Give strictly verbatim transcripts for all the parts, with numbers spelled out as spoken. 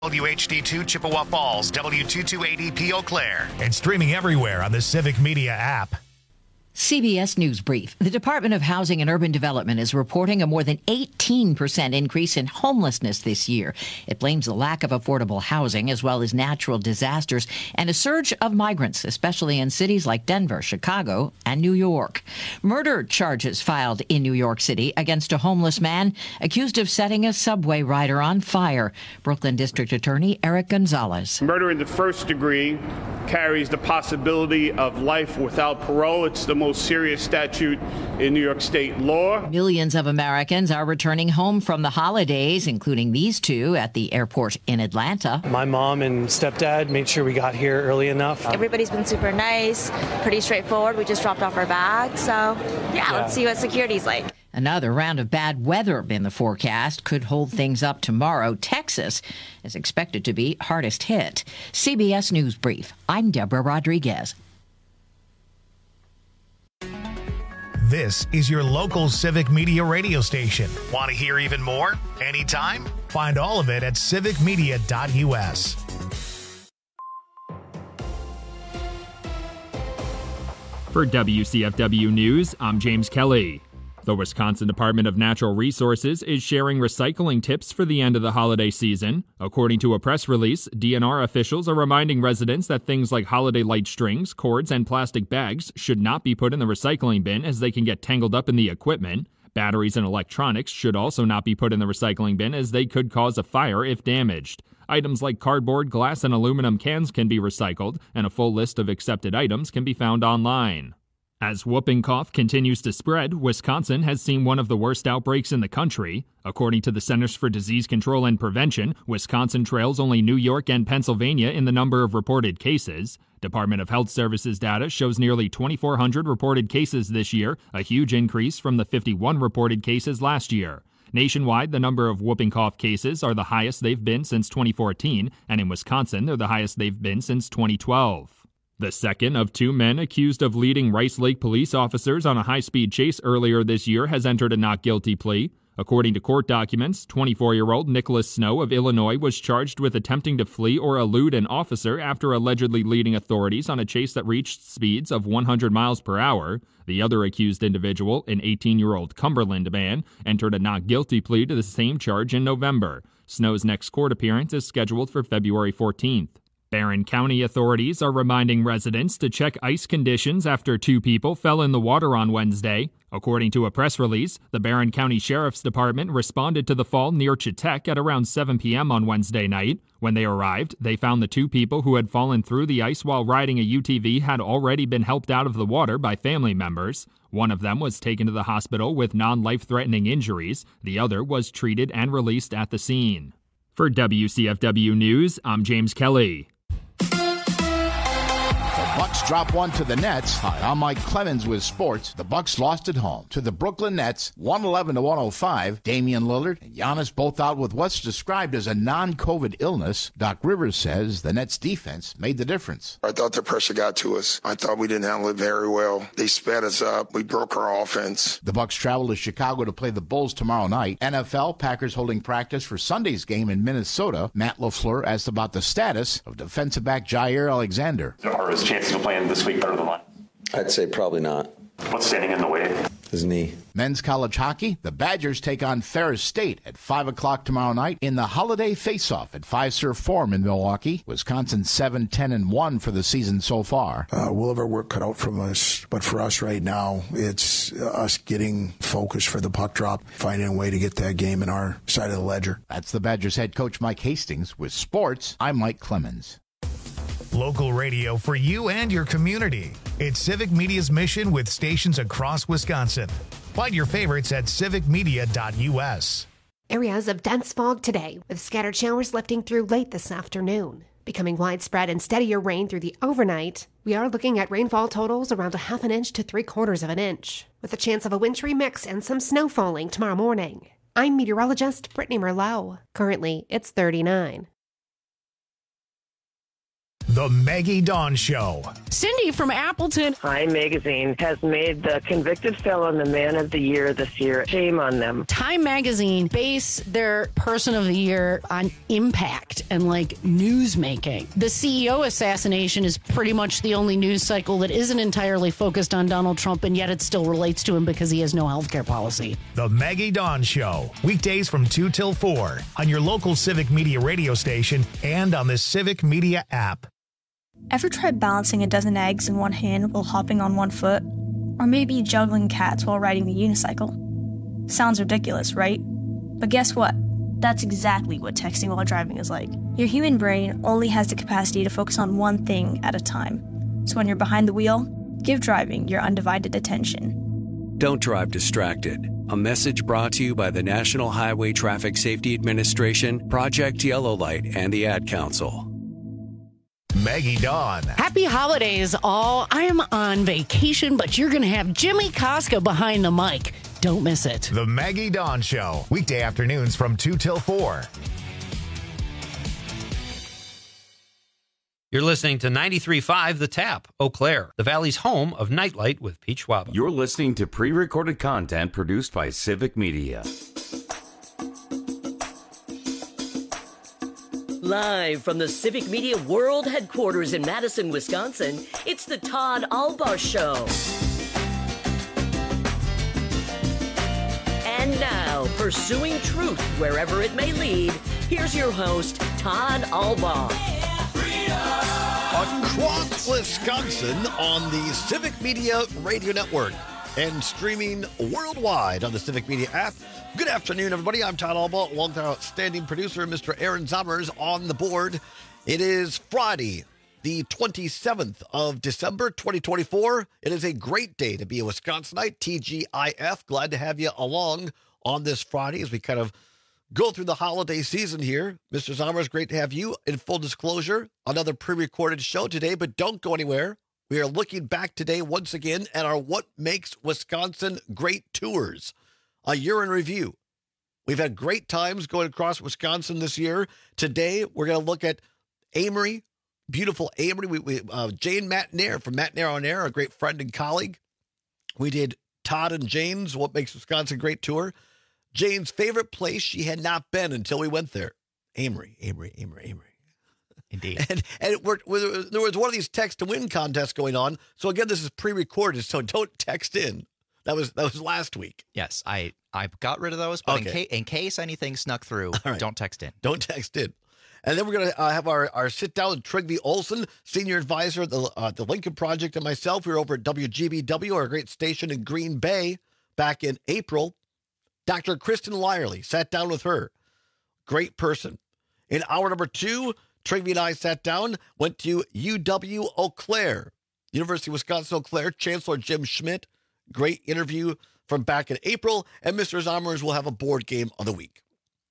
W H D two Chippewa Falls, W two two eight E P Eau Claire, and streaming everywhere on the Civic Media app. C B S News Brief. The Department of Housing and Urban Development is reporting a more than eighteen percent increase in homelessness this year. It blames the lack of affordable housing as well as natural disasters and a surge of migrants, especially in cities like Denver, Chicago, and New York. Murder charges filed in New York City against a homeless man accused of setting a subway rider on fire. Brooklyn District Attorney Eric Gonzalez. Murder in the first degree carries the possibility of life without parole. It's the most serious statute in New York State law. Millions of Americans are returning home from the holidays, including these two at the airport in Atlanta. My mom and stepdad made sure we got here early enough. Everybody's been super nice, pretty straightforward. We just dropped off our bags, so yeah, yeah. Let's see what security's like. Another round of bad weather in the forecast could hold things up tomorrow. Texas is expected to be hardest hit. C B S News Brief. I'm Deborah Rodriguez. This is your local Civic Media radio station. Want to hear even more? Anytime? Find all of it at civic media dot u s. For W C F W News, I'm James Kelly. The Wisconsin Department of Natural Resources is sharing recycling tips for the end of the holiday season. According to a press release, D N R officials are reminding residents that things like holiday light strings, cords, and plastic bags should not be put in the recycling bin as they can get tangled up in the equipment. Batteries and electronics should also not be put in the recycling bin as they could cause a fire if damaged. Items like cardboard, glass, and aluminum cans can be recycled, and a full list of accepted items can be found online. As whooping cough continues to spread, Wisconsin has seen one of the worst outbreaks in the country. According to the Centers for Disease Control and Prevention, Wisconsin trails only New York and Pennsylvania in the number of reported cases. Department of Health Services data shows nearly twenty-four hundred reported cases this year, a huge increase from the fifty-one reported cases last year. Nationwide, the number of whooping cough cases are the highest they've been since twenty fourteen, and in Wisconsin, they're the highest they've been since twenty twelve. The second of two men accused of leading Rice Lake police officers on a high-speed chase earlier this year has entered a not guilty plea. According to court documents, twenty-four-year-old Nicholas Snow of Illinois was charged with attempting to flee or elude an officer after allegedly leading authorities on a chase that reached speeds of one hundred miles per hour. The other accused individual, an eighteen-year-old Cumberland man, entered a not guilty plea to the same charge in November. Snow's next court appearance is scheduled for February fourteenth. Barron County authorities are reminding residents to check ice conditions after two people fell in the water on Wednesday. According to a press release, the Barron County Sheriff's Department responded to the fall near Chetek at around seven p.m. on Wednesday night. When they arrived, they found the two people who had fallen through the ice while riding a U T V had already been helped out of the water by family members. One of them was taken to the hospital with non-life-threatening injuries. The other was treated and released at the scene. For W C F W News, I'm James Kelly. Bucks drop one to the Nets. Hi, I'm Mike Clemens with sports. The Bucks lost at home to the Brooklyn Nets, one eleven to one oh five. Damian Lillard and Giannis both out with what's described as a non-COVID illness. Doc Rivers says the Nets defense made the difference. I thought the pressure got to us. I thought we didn't handle it very well. They sped us up. We broke our offense. The Bucks travel to Chicago to play the Bulls tomorrow night. N F L, Packers holding practice for Sunday's game in Minnesota. Matt LaFleur asked about the status of defensive back Jair Alexander. Are his chances of playing this week better than last? I'd say probably not. What's standing in the way? His knee. Men's college hockey, the Badgers take on Ferris State at five o'clock tomorrow night in the holiday face-off at Fiserv Forum in Milwaukee. Wisconsin seven ten and one for the season so far. Uh, we'll have our work cut out from us, but for us right now, it's us getting focused for the puck drop, finding a way to get that game in our side of the ledger. That's the Badgers head coach Mike Hastings. With sports, I'm Mike Clemens. Local radio for you and your community. It's Civic Media's mission with stations across Wisconsin. Find your favorites at civic media dot u s. Areas of dense fog today, with scattered showers lifting through late this afternoon. Becoming widespread and steadier rain through the overnight, we are looking at rainfall totals around a half an inch to three quarters of an inch, with a chance of a wintry mix and some snow falling tomorrow morning. I'm meteorologist Brittany Merlot. Currently, it's thirty-nine. The Maggie Dawn Show. Cindy from Appleton. Time Magazine has made the convicted felon the man of the year this year. Shame on them. Time Magazine base their person of the year on impact and like news making. The C E O assassination is pretty much the only news cycle that isn't entirely focused on Donald Trump, and yet it still relates to him because he has no health care policy. The Maggie Dawn Show. Weekdays from two till four on your local Civic Media radio station and on the Civic Media app. Ever tried balancing a dozen eggs in one hand while hopping on one foot? Or maybe juggling cats while riding a unicycle? Sounds ridiculous, right? But guess what? That's exactly what texting while driving is like. Your human brain only has the capacity to focus on one thing at a time. So when you're behind the wheel, give driving your undivided attention. Don't drive distracted. A message brought to you by the National Highway Traffic Safety Administration, Project Yellow Light, and the Ad Council. Maggie Dawn. Happy holidays, all. I am on vacation, but you're going to have Jimmy Koska behind the mic. Don't miss it. The Maggie Dawn Show. Weekday afternoons from two till four. You're listening to ninety-three point five The Tap, Eau Claire, the Valley's home of Nightlight with Pete Schwab. You're listening to pre-recorded content produced by Civic Media. Live from the Civic Media World Headquarters in Madison, Wisconsin, it's the Todd Albaugh Show. And now, pursuing truth wherever it may lead, here's your host, Todd Albaugh. Across Wisconsin on the Civic Media Radio Network and streaming worldwide on the Civic Media app. Good afternoon, everybody. I'm Todd Albaugh, along with our outstanding producer, Mister Aaron Zommers, on the board. It is Friday, the twenty-seventh of December, twenty twenty-four. It is a great day to be a Wisconsinite, T G I F. Glad to have you along on this Friday as we kind of go through the holiday season here. Mister Zommers, great to have you. In full disclosure, another pre-recorded show today, but don't go anywhere. We are looking back today once again at our What Makes Wisconsin Great tours. A year in review. We've had great times going across Wisconsin this year. Today, we're going to look at Amory, beautiful Amory. We, we, uh, Jane Matnair from Matnair on Air, a great friend and colleague. We did Todd and Jane's What Makes Wisconsin Great tour. Jane's favorite place she had not been until we went there. Amory, Amory, Amory, Amory. Indeed. And, and it, we're, we're, there was one of these text to win contests going on. So again, this is pre-recorded, so don't text in. That was that was last week. Yes, I, I got rid of those, but Okay. in, ca- in case anything snuck through, right. don't text in. Don't text in. And then we're going to uh, have our, our sit-down with Trygve Olsen, senior advisor at the, uh, the Lincoln Project, and myself. We were over at W G B W, our great station in Green Bay, back in April. Doctor Kristen Lyerly, sat down with her. Great person. In hour number two, Trygve and I sat down, went to U W Eau Claire, University of Wisconsin-Eau Claire, Chancellor Jim Schmidt. Great interview from back in April, and Mister Zommers will have a board game of the week.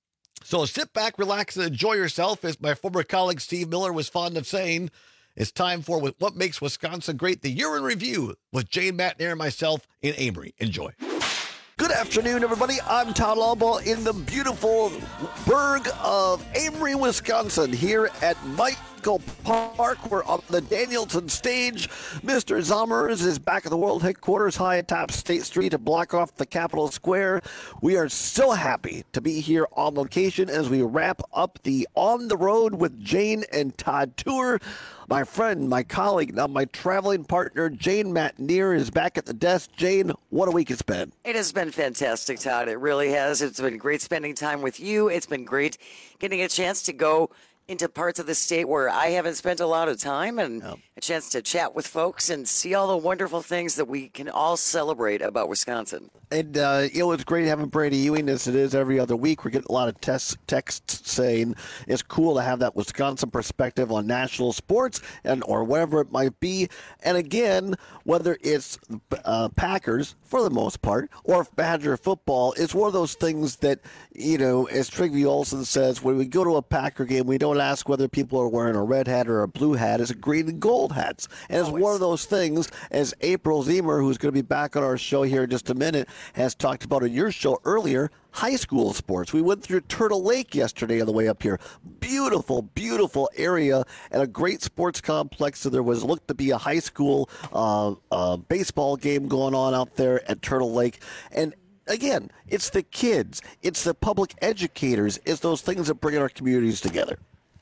So sit back, relax, and enjoy yourself. As my former colleague Steve Miller was fond of saying, it's time for What Makes Wisconsin Great, the year in review with Jane Matnair and myself in Amory. Enjoy. Good afternoon, everybody. I'm Todd Albaugh in the beautiful burg of Amory, Wisconsin, here at Michael Park. We're on the Danielson stage. Mister Zommers is back at the world headquarters, high atop State Street to block off the Capitol Square. We are so happy to be here on location as we wrap up the On the Road with Jane and Todd tour. My friend, my colleague, now my traveling partner, Jane Matnair, is back at the desk. Jane, what a week it's been. It has been fantastic, Todd. It really has. It's been great spending time with you. It's been great getting a chance to go into parts of the state where I haven't spent a lot of time, and no. a chance to chat with folks and see all the wonderful things that we can all celebrate about Wisconsin. And, uh, you know, it's great having Brady Ewing as it is every other week. We're getting a lot of text, texts saying it's cool to have that Wisconsin perspective on national sports and or whatever it might be. And again, whether it's uh, Packers, for the most part, or Badger football, it's one of those things that, you know, as Trygve Olsen says, when we go to a Packer game, we don't to ask whether people are wearing a red hat or a blue hat. It's a green and gold hats. And it's Always. one of those things, as April Zemer, who's going to be back on our show here in just a minute, has talked about in your show earlier, high school sports. We went through Turtle Lake yesterday on the way up here. Beautiful, beautiful area and a great sports complex. So there was looked to be a high school uh, uh, baseball game going on out there at Turtle Lake. And again, it's the kids, it's the public educators, it's those things that bring our communities together.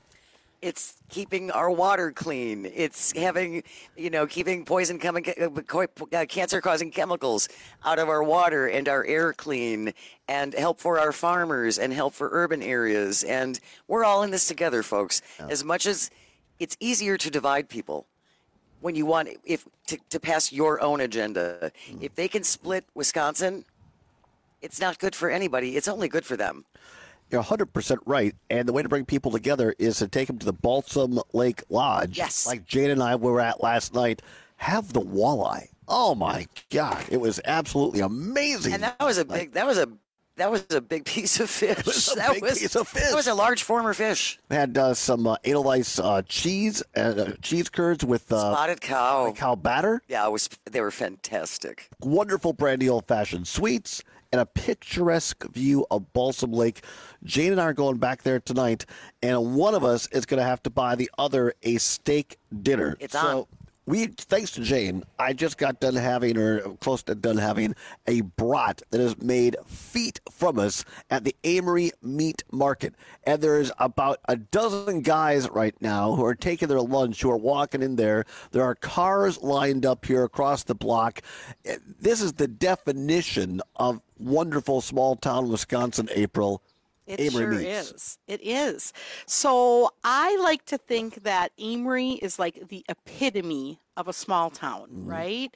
It's keeping our water clean. It's having, you know, keeping poison coming, uh, cancer-causing chemicals out of our water and our air clean, and help for our farmers and help for urban areas. And we're all in this together, folks. Yeah. As much as it's easier to divide people when you want if to, to pass your own agenda, mm. if they can split Wisconsin, it's not good for anybody. It's only good for them. You're one hundred percent right. And the way to bring people together is to take them to the Balsam Lake Lodge. Yes. Like Jane and I were at last night. Have the walleye. Oh, my God. It was absolutely amazing. And that was a big, that was a, that was a big piece of fish. It was a that big was, piece of fish. That was a large former fish. We had uh, some uh, Edelweiss uh, cheese and uh, cheese curds with uh, spotted cow. cow batter. Yeah, it was. They were fantastic. Wonderful brandy old-fashioned sweets and a picturesque view of Balsam Lake. Jane and I are going back there tonight, and one of us is going to have to buy the other a steak dinner. It's so on. We, thanks to Jane, I just got done having, or close to done having, a brat that is made feet from us at the Amory Meat Market. And there's about a dozen guys right now who are taking their lunch, who are walking in there. There are cars lined up here across the block. This is the definition of wonderful small-town Wisconsin, April. It Amory sure Meats. is. It is. So I like to think that Amory is like the epitome of a small town, Mm-hmm. right?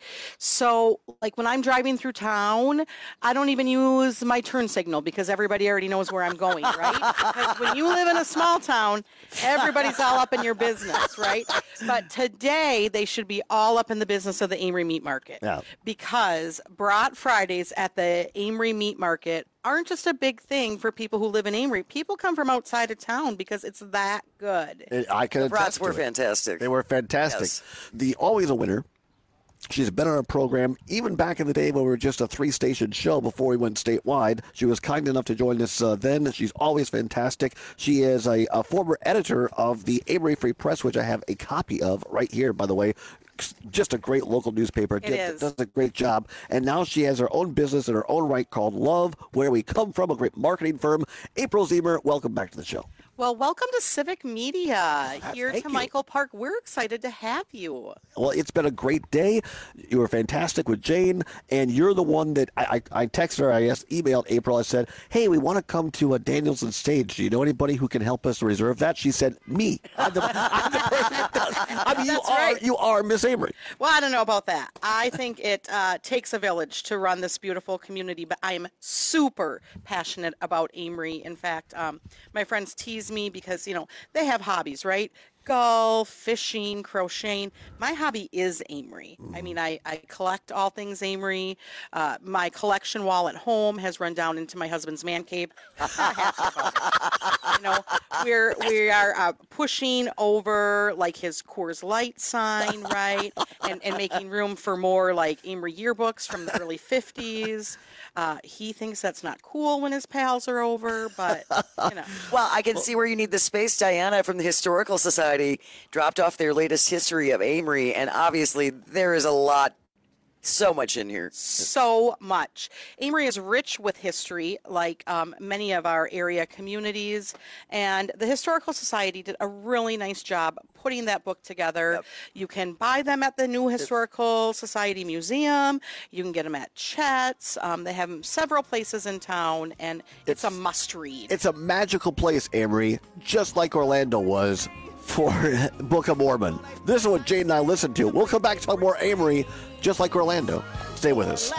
So like when I'm driving through town, I don't even use my turn signal because everybody already knows where I'm going, right? Because when you live in a small town, everybody's all up in your business, right? But today they should be all up in the business of the Amory Meat Market. Yeah. Because Brat Fridays at the Amory Meat Market aren't just a big thing for people who live in Amory. People come from outside of town because it's that good. I can The attest brats to were it. fantastic. They were fantastic. Yes. The always a winner. She's been on our program even back in the day when we were just a three-station show before we went statewide. She was kind enough to join us uh, then. She's always fantastic. She is a, a former editor of the Amory Free Press, which I have a copy of right here, by the way. Just a great local newspaper. It Does, is. does a great job. And now she has her own business in her own right called Love, Where We Come From, a great marketing firm. April Zemer, welcome back to the show. Well, welcome to Civic Media here thank to you. Michael Park. We're excited to have you. Well, it's been a great day. You were fantastic with Jane, and you're the one that I, I, I texted her, I asked, emailed April. I said, hey, we want to come to a Danielson stage. Do you know anybody who can help us reserve that? She said, me. I'm the, I'm the person that does. I mean, you That's are, right. you are Miss Amory. Well, I don't know about that. I think it uh, takes a village to run this beautiful community, but I am super passionate about Amory. In fact, um, my friends tease me because, you know, they have hobbies, right? Golf, fishing, crocheting. My hobby is Amory. I mean, I, I collect all things Amory. Uh, my collection wall at home has run down into my husband's man cave. Not happy about it. You know, we're we are uh, pushing over like his Coors Light sign, right, and and making room for more like Amory yearbooks from the early fifties. Uh, he thinks that's not cool when his pals are over, but you know. Well, I can see where you need the space. Diana from the Historical Society dropped off their latest history of Amory, and obviously there is a lot, so much in here. So much. Amory is rich with history, like um, many of our area communities, and the Historical Society did a really nice job putting that book together. Yep. You can buy them at the New Historical Society Museum. You can get them at Chet's. Um, they have them several places in town, and it's, it's a must-read. It's a magical place, Amory, just like Orlando was for Book of Mormon. This is what Jane and I listened to. We'll come back to talk more Amory, just like Orlando. Stay with us.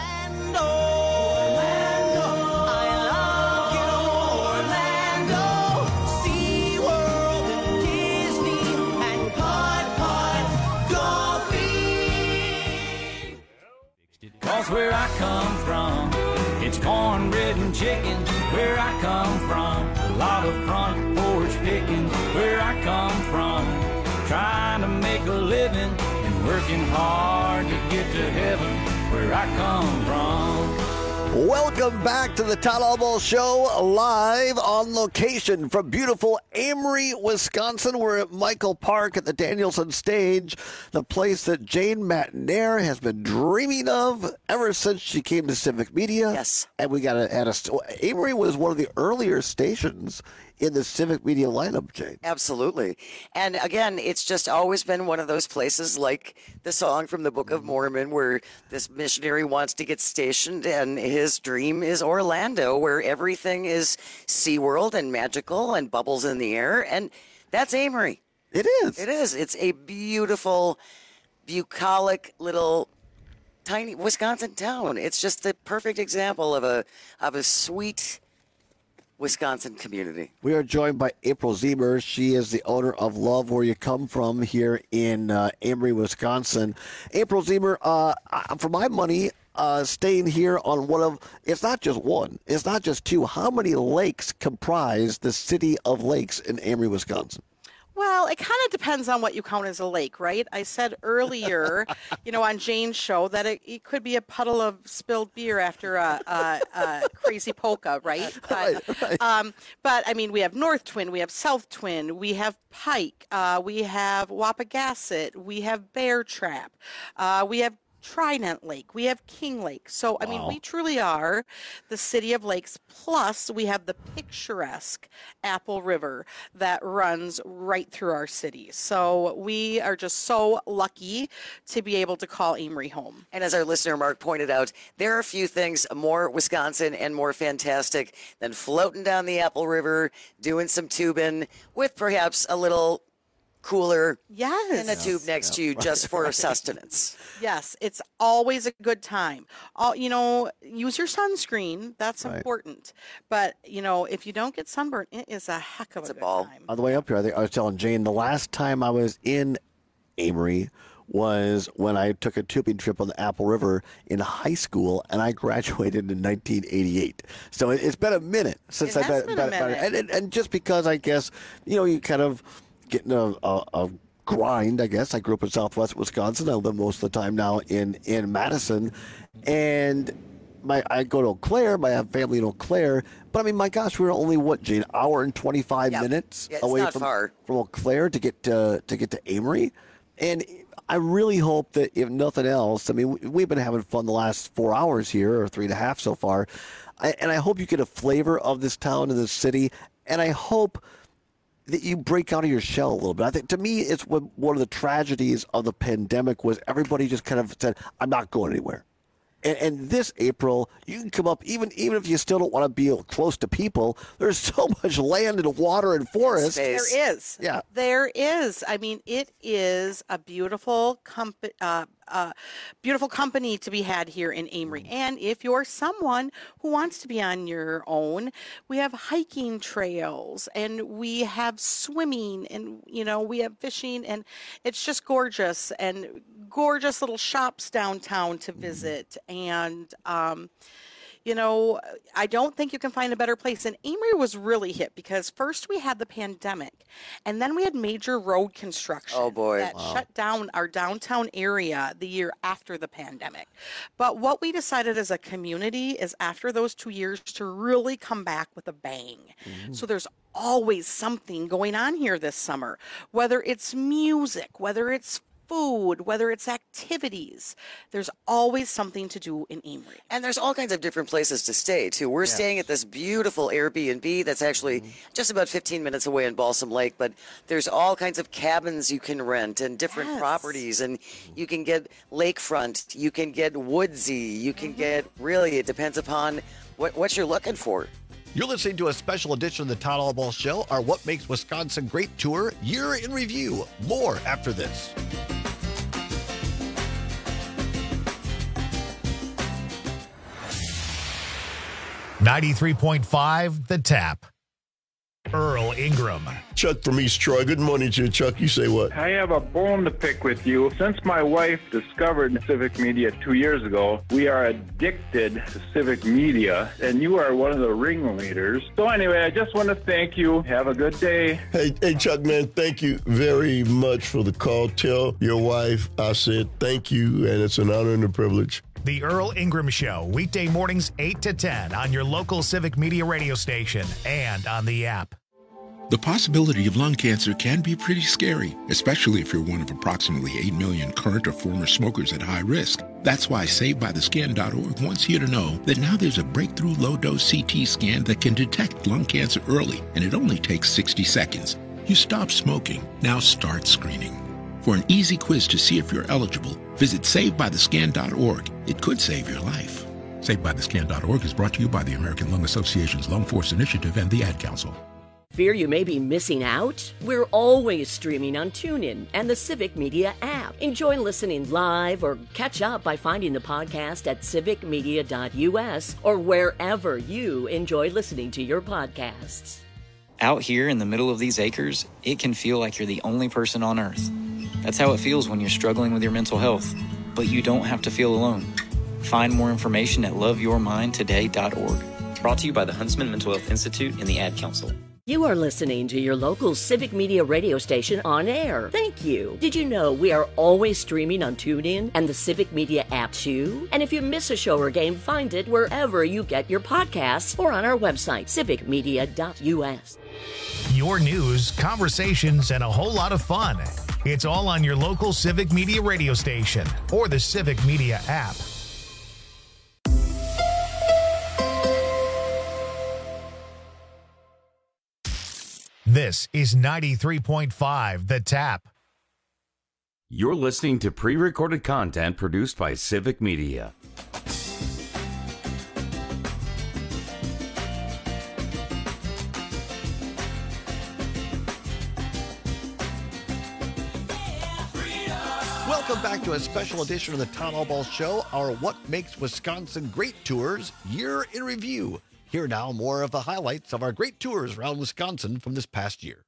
Cause where I come from, it's cornbread and chicken. Where I come from, a lot of front porch picking. where I come from. Trying to make a living and working hard to get to heaven, where I come from. Welcome back to the Todd Albaugh Show, live on location from beautiful Amory, Wisconsin. We're at Michael Park at the Danielson Stage, the place that Jane Matenaer has been dreaming of ever since she came to Civic Media. Yes. And we got to add a... Amory was one of the earlier stations in the Civic Media lineup, Jane. Absolutely. And again, it's just always been one of those places like the song from the Book of Mormon where this missionary wants to get stationed and his dream is Orlando, where everything is SeaWorld and magical and bubbles in the air. And that's Amory. It is. It is. It's a beautiful, bucolic little tiny Wisconsin town. It's just the perfect example of a of a sweet Wisconsin community. We are joined by April Ziemer. She is the owner of Love Where You Come From here in uh, Amory, Wisconsin. April Ziemer, uh, for my money, uh, staying here on one of, it's not just one, it's not just two. How many lakes comprise the city of lakes in Amory, Wisconsin? Well, it kind of depends on what you count as a lake, right? I said earlier, you know, on Jane's show that it, it could be a puddle of spilled beer after a, a, a crazy polka, right? But, right, right. Um, but, I mean, we have North Twin, we have South Twin, we have Pike, uh, we have Wapagasset, we have Bear Trap, uh, we have Trident Lake, we have King Lake. So, I mean, Wow. we truly are the city of lakes. Plus, we have the picturesque Apple River that runs right through our city. So, we are just so lucky to be able to call Amory home. And as our listener Mark pointed out, there are a few things more Wisconsin and more fantastic than floating down the Apple River, doing some tubing with perhaps a little cooler yes. in a tube next to you just for sustenance. Yes, it's always a good time. All, you know, use your sunscreen. That's Right. important. But, you know, if you don't get sunburned, it is a heck of It's a, a good ball. time. On the way up here, I, think I was telling Jane the last time I was in Amory was when I took a tubing trip on the Apple River in high school, and I graduated in nineteen eighty-eight. So it, it's been a minute since It I've has been, been a been- been- minute. and, and, and just because I guess, you know, you kind of get in a, a, a grind, I guess. I grew up in Southwest Wisconsin. I live most of the time now in, in Madison. And my I go to Eau Claire. I have family in Eau Claire. But, I mean, my gosh, we were only, what, Jane, hour and twenty-five Yep. minutes Yeah, it's away not from, far. from Eau Claire to get to, to get to Amory. And I really hope that, if nothing else, I mean, we- we've been having fun the last four hours here, or three and a half so far. I, and I hope you get a flavor of this town and this city. And I hope that you break out of your shell a little bit. I think, to me, it's what, one of the tragedies of the pandemic was everybody just kind of said, I'm not going anywhere. And, and this April, you can come up, even even if you still don't want to be close to people, there's so much land and water and forest. Space. There is. Yeah. There is. I mean, it is a beautiful comp- uh, uh, beautiful company to be had here in Amory. And if you're someone who wants to be on your own, we have hiking trails and we have swimming and, you know, we have fishing, and it's just gorgeous, and gorgeous little shops downtown to visit. And, um, you know, I don't think you can find a better place. And Amory was really hit because first we had the pandemic, and then we had major road construction. Oh, boy. That Wow. shut down our downtown area the year after the pandemic. But what we decided as a community is after those two years to really come back with a bang. So there's always something going on here this summer, whether it's music, whether it's food, whether it's activities. There's always something to do in Amory. And there's all kinds of different places to stay, too. We're staying at this beautiful Airbnb that's actually just about fifteen minutes away in Balsam Lake, but there's all kinds of cabins you can rent and different Yes. properties, and you can get lakefront, you can get woodsy, you can get, really, it depends upon what, what you're looking for. You're listening to a special edition of the Todd Albaugh Show, our What Makes Wisconsin Great tour, year in review. More after this. ninety-three point five The Tap. Earl Ingram. Chuck from East Troy. Good morning to you, Chuck. You say what? I have a bone to pick with you. Since my wife discovered Civic Media two years ago, we are addicted to Civic Media, and you are one of the ringleaders. So anyway, I just want to thank you. Have a good day. Hey, hey, Chuck, man, thank you very much for the call. Tell your wife I said thank you, and it's an honor and a privilege. The Earl Ingram Show, weekday mornings eight to ten on your local Civic Media radio station and on the app. The possibility of lung cancer can be pretty scary, especially if you're one of approximately eight million current or former smokers at high risk. That's why Saved By The Scan dot org wants you to know that now there's a breakthrough low-dose C T scan that can detect lung cancer early, and it only takes sixty seconds. You stop smoking, now start screening. For an easy quiz to see if you're eligible, visit Saved By The Scan dot org. It could save your life. Saved By The Scan dot org is brought to you by the American Lung Association's Lung Force Initiative and the Ad Council. Fear you may be missing out? We're always streaming on TuneIn and the Civic Media app. Enjoy listening live or catch up by finding the podcast at civic media dot u s or wherever you enjoy listening to your podcasts. Out here in the middle of these acres, it can feel like you're the only person on Earth. That's how it feels when you're struggling with your mental health. But you don't have to feel alone. Find more information at love your mind today dot org. Brought to you by the Huntsman Mental Health Institute and the Ad Council. You are listening to your local Civic Media radio station on air. Thank you. Did you know we are always streaming on TuneIn and the Civic Media app too? And if you miss a show or game, find it wherever you get your podcasts or on our website, civic media dot u s. Your news, conversations, and a whole lot of fun. It's all on your local Civic Media radio station or the Civic Media app. This is ninety-three point five The Tap. You're listening to pre-recorded content produced by Civic Media. Welcome back to a special edition of the Town Hall Ball Show, our What Makes Wisconsin Great Tours Year in Review. Here now, more of the highlights of our great tours around Wisconsin from this past year.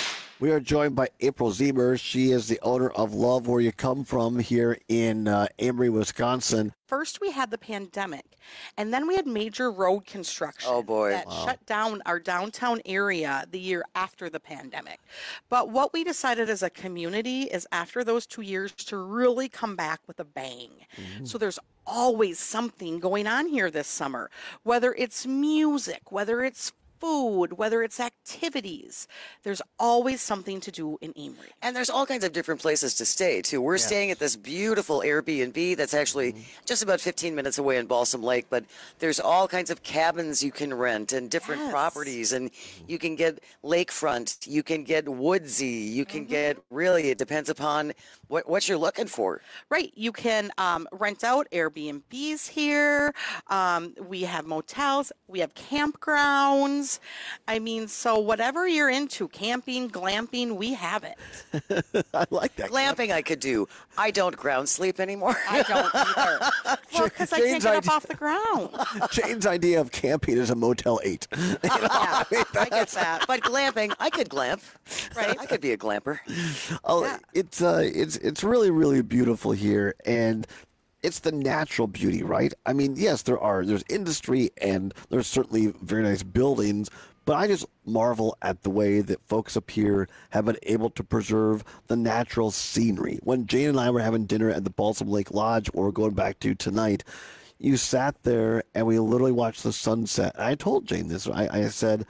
We are joined by April Zieber. She is the owner of Love Where You Come From here in uh, Amory, Wisconsin. First, we had the pandemic, and then we had major road construction. Oh, boy. That Wow. shut down our downtown area the year after the pandemic. But what we decided as a community is after those two years to really come back with a bang. Mm-hmm. So there's always something going on here this summer, whether it's music, whether it's food, whether it's activities. There's always something to do in Amory. And there's all kinds of different places to stay, too. We're Yeah. staying at this beautiful Airbnb that's actually just about fifteen minutes away in Balsam Lake, but there's all kinds of cabins you can rent and different Yes. properties, and you can get lakefront, you can get woodsy, you can get, really, it depends upon what, what you're looking for. Right. You can um, rent out Airbnbs here. Um, we have motels. We have campgrounds. I mean, so whatever you're into, camping, glamping, we have it. I like that. Glamping I could do. I don't ground sleep anymore. I don't either. Well, because I can't Jane's get up idea- off the ground. Jane's idea of camping is a Motel eight. Yeah, I get that. But glamping, I could glamp. Right. I could be a glamper. Oh, it's uh, it's it's really really beautiful here, and it's the natural beauty, right? I mean, yes, there are there's industry and there's certainly very nice buildings, but I just marvel at the way that folks up here have been able to preserve the natural scenery. When Jane and I were having dinner at the Balsam Lake Lodge, where we're going back to tonight, you sat there and we literally watched the sunset. And I told Jane this. I, I said,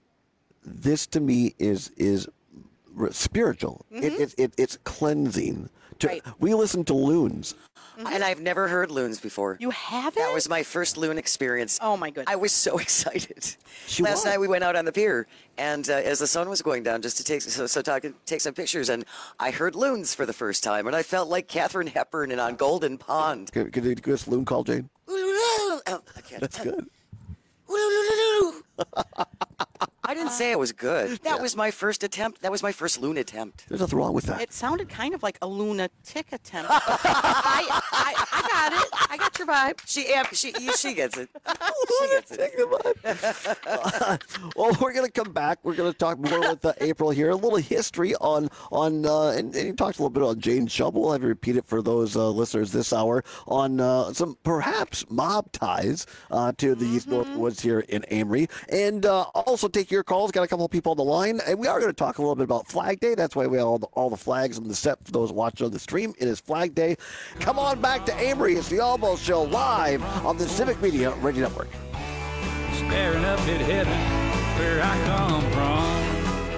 "This to me is is spiritual. Mhm. It, it, it it's cleansing." To, Right. We listen to loons. And I've never heard loons before. You haven't? That was my first loon experience. Oh, my goodness. I was so excited. She Last was. night we went out on the pier, and uh, as the sun was going down, just to take so, so talk, take some pictures, and I heard loons for the first time, and I felt like Katharine Hepburn in on Golden Pond. Could, could you give us a loon call, Jane? Oh, I can't. That's good. I didn't say it was good. That was my first attempt. That was my first loon attempt. There's nothing wrong with that. It sounded kind of like a lunatic attempt. I, I, I got it. I got your vibe. She, yeah, she, she gets it. She gets it. uh, well, we're going to come back. We're going to talk more with uh, April here. A little history on, on uh, and, and you talked a little bit on Jane Chubb. We'll have you repeat it for those uh, listeners this hour on uh, some perhaps mob ties uh, to the East Mm-hmm. Northwoods here in Amory. And uh, also take your calls. Got a couple of people on the line. And we are going to talk a little bit about Flag Day. That's why we have all the, all the flags on the set for those watching on the stream. It is Flag Day. Come on back to Amory. It's the Almost Show live on the Civic Media Radio Network. Staring up at heaven where I come from.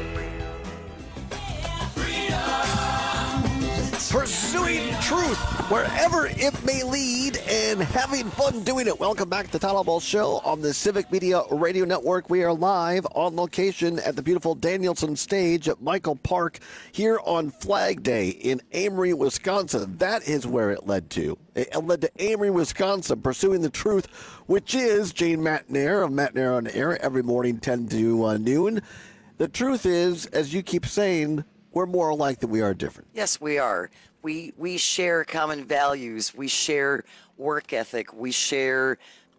Pursuing truth wherever it may lead and having fun doing it. Welcome back to the Tyler Ball Show on the Civic Media Radio Network. We are live on location at the beautiful Danielson stage at Michael Park here on Flag Day in Amory, Wisconsin. That is where it led to. It led to Amory, Wisconsin, pursuing the truth, which is Jane Matnair of Matnair on Air every morning, ten to uh, noon. The truth is, as you keep saying, we're more alike than we are different. Yes, we are. We we share common values. We share work ethic. We share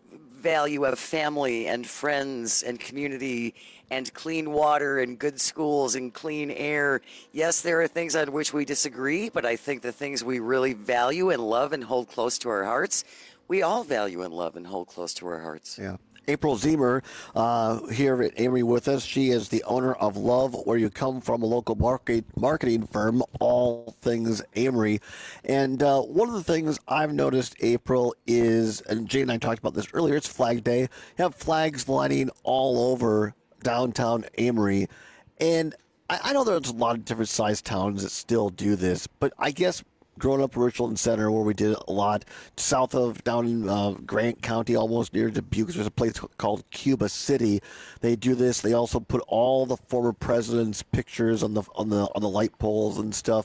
value of family and friends and community and clean water and good schools and clean air. Yes, there are things on which we disagree, but I think the things we really value and love and hold close to our hearts, we all value and love and hold close to our hearts. Yeah. April Ziemer uh, here at Amory with us. She is the owner of Love Where You Come From, a local market, marketing firm, all things Amory. And uh, one of the things I've noticed, April, is, and Jane and I talked about this earlier, it's Flag Day. You have flags lining all over downtown Amory. And I, I know there's a lot of different sized towns that still do this, but I guess growing up in Richland Center, where we did a lot, south of down in uh, Grant County, almost near Dubuque, there's a place called Cuba City. They do this. They also put all the former presidents' pictures on the on the on the light poles and stuff.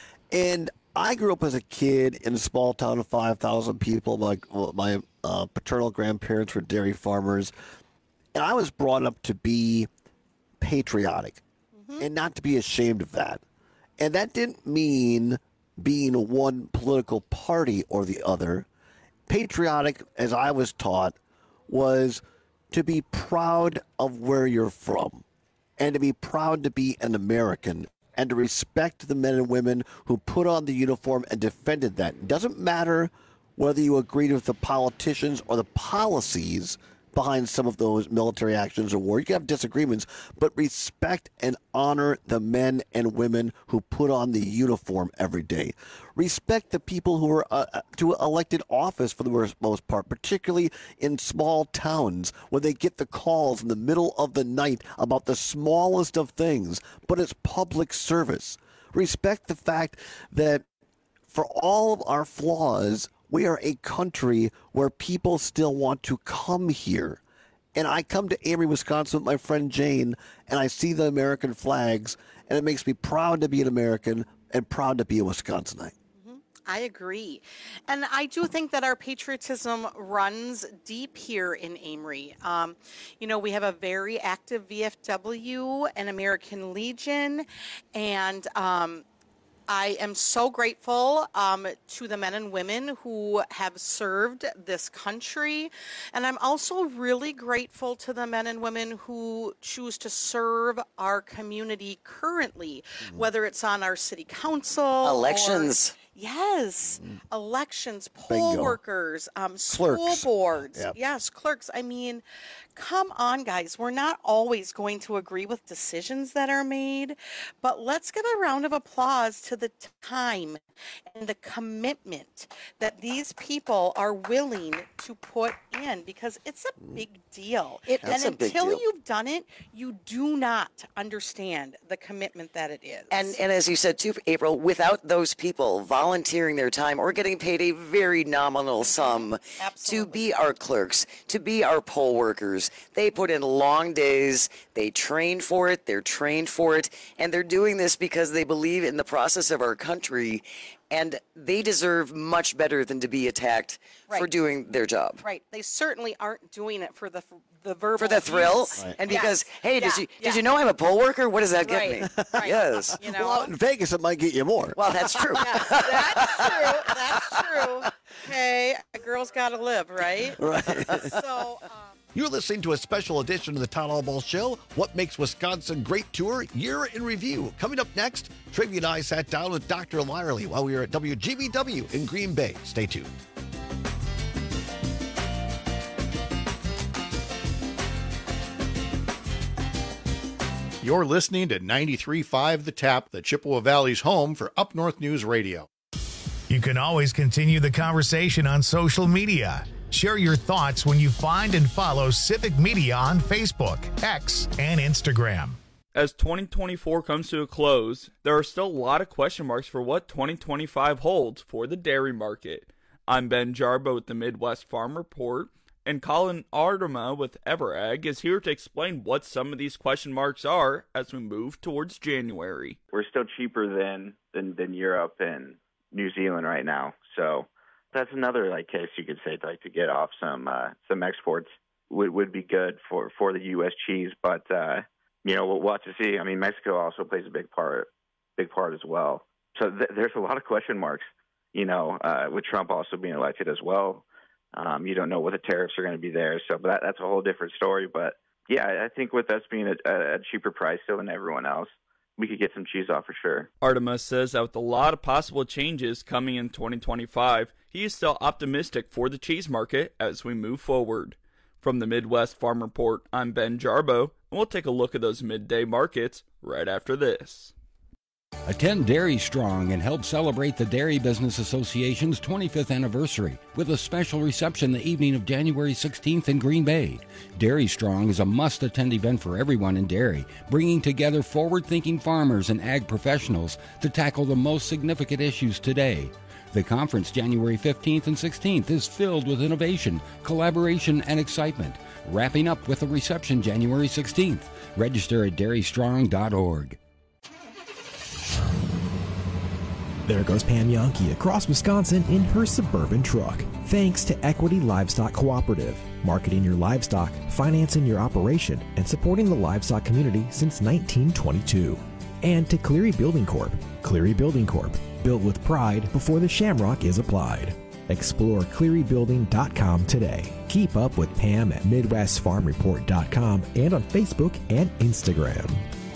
And I grew up as a kid in a small town of five thousand people. My my uh, paternal grandparents were dairy farmers, and I was brought up to be patriotic mm-hmm. and not to be ashamed of that. And that didn't mean being one political party or the other. Patriotic, as I was taught, was to be proud of where you're from and to be proud to be an American and to respect the men and women who put on the uniform and defended that. It doesn't matter whether you agreed with the politicians or the policies behind some of those military actions or war. You can have disagreements, but respect and honor the men and women who put on the uniform every day. Respect the people who are uh, to elected office for the most part, particularly in small towns when they get the calls in the middle of the night about the smallest of things, but it's public service. Respect the fact that for all of our flaws, we are a country where people still want to come here. And I come to Amory, Wisconsin with my friend Jane, and I see the American flags, and it makes me proud to be an American and proud to be a Wisconsinite. I agree. And I do think that our patriotism runs deep here in Amory. Um, you know, we have a very active V F W and American Legion, and um, I am so grateful um, to the men and women who have served this country. And I'm also really grateful to the men and women who choose to serve our community currently, mm-hmm. whether it's on our city council. Elections. Or, yes. Mm-hmm. Elections, poll Bingo. workers, um, school Clerks. boards. Yep. Yes, clerks. I mean, come on, guys. We're not always going to agree with decisions that are made, but let's give a round of applause to the time and the commitment that these people are willing to put in, because it's a big deal. It, That's and a big until deal. you've done it, you do not understand the commitment that it is. And and as you said too, April, without those people volunteering their time or getting paid a very nominal sum Absolutely. to be our clerks, to be our poll workers, years. They put in long days. They trained for it. They're trained for it. And they're doing this because they believe in the process of our country. And they deserve much better than to be attacked Right. for doing their job. Right. They certainly aren't doing it for the the verbal For the thrill, abuse. and Yes. because, hey, did Yeah, you yeah. did you know I'm a poll worker? What does that get Right, me? right. Yes. You know? Well, out in Vegas, it might get you more. Well, that's true. Yeah, that's true. That's true. Hey, a girl's got to live, right? Right. So, um, You're listening to a special edition of the Town Hall Ball Show, What Makes Wisconsin Great Tour, Year in Review. Coming up next, Trivia and I sat down with Doctor Lyerly while we were at W G B W in Green Bay. Stay tuned. You're listening to ninety-three point five The Tap, the Chippewa Valley's home for Up North News Radio. You can always continue the conversation on social media. Share your thoughts when you find and follow Civic Media on Facebook, X, and Instagram. As twenty twenty-four comes to a close, there are still a lot of question marks for what twenty twenty-five holds for the dairy market. I'm Ben Jarbo with the Midwest Farm Report, and Colin Ardema with Everag is here to explain what some of these question marks are as we move towards January. We're still cheaper than, than, than Europe and New Zealand right now, so that's another like case you could say like to get off some uh, some exports would would be good for, for the U S cheese, but uh, you know we'll, we'll have to see. I mean, Mexico also plays a big part big part as well. So th- there's a lot of question marks. You know, uh, with Trump also being elected as well, um, you don't know what the tariffs are going to be there. So, but that, that's a whole different story. But yeah, I think with us being a, a cheaper price still than everyone else, we could get some cheese off for sure. Artemis says that with a lot of possible changes coming in twenty twenty-five, he is still optimistic for the cheese market as we move forward. From the Midwest Farm Report, I'm Ben Jarbo, and we'll take a look at those midday markets right after this. Attend Dairy Strong and help celebrate the Dairy Business Association's twenty-fifth anniversary with a special reception the evening of January sixteenth in Green Bay. Dairy Strong is a must-attend event for everyone in dairy, bringing together forward-thinking farmers and ag professionals to tackle the most significant issues today. The conference January fifteenth and sixteenth is filled with innovation, collaboration, and excitement, wrapping up with a reception January sixteenth. Register at dairy strong dot org. There goes Pam Yankee across Wisconsin in her suburban truck. Thanks to Equity Livestock Cooperative, marketing your livestock, financing your operation, and supporting the livestock community since nineteen twenty-two. And to Cleary Building Corp. Cleary Building Corp. Built with pride before the shamrock is applied. Explore cleary building dot com today. Keep up with Pam at midwest farm report dot com and on Facebook and Instagram.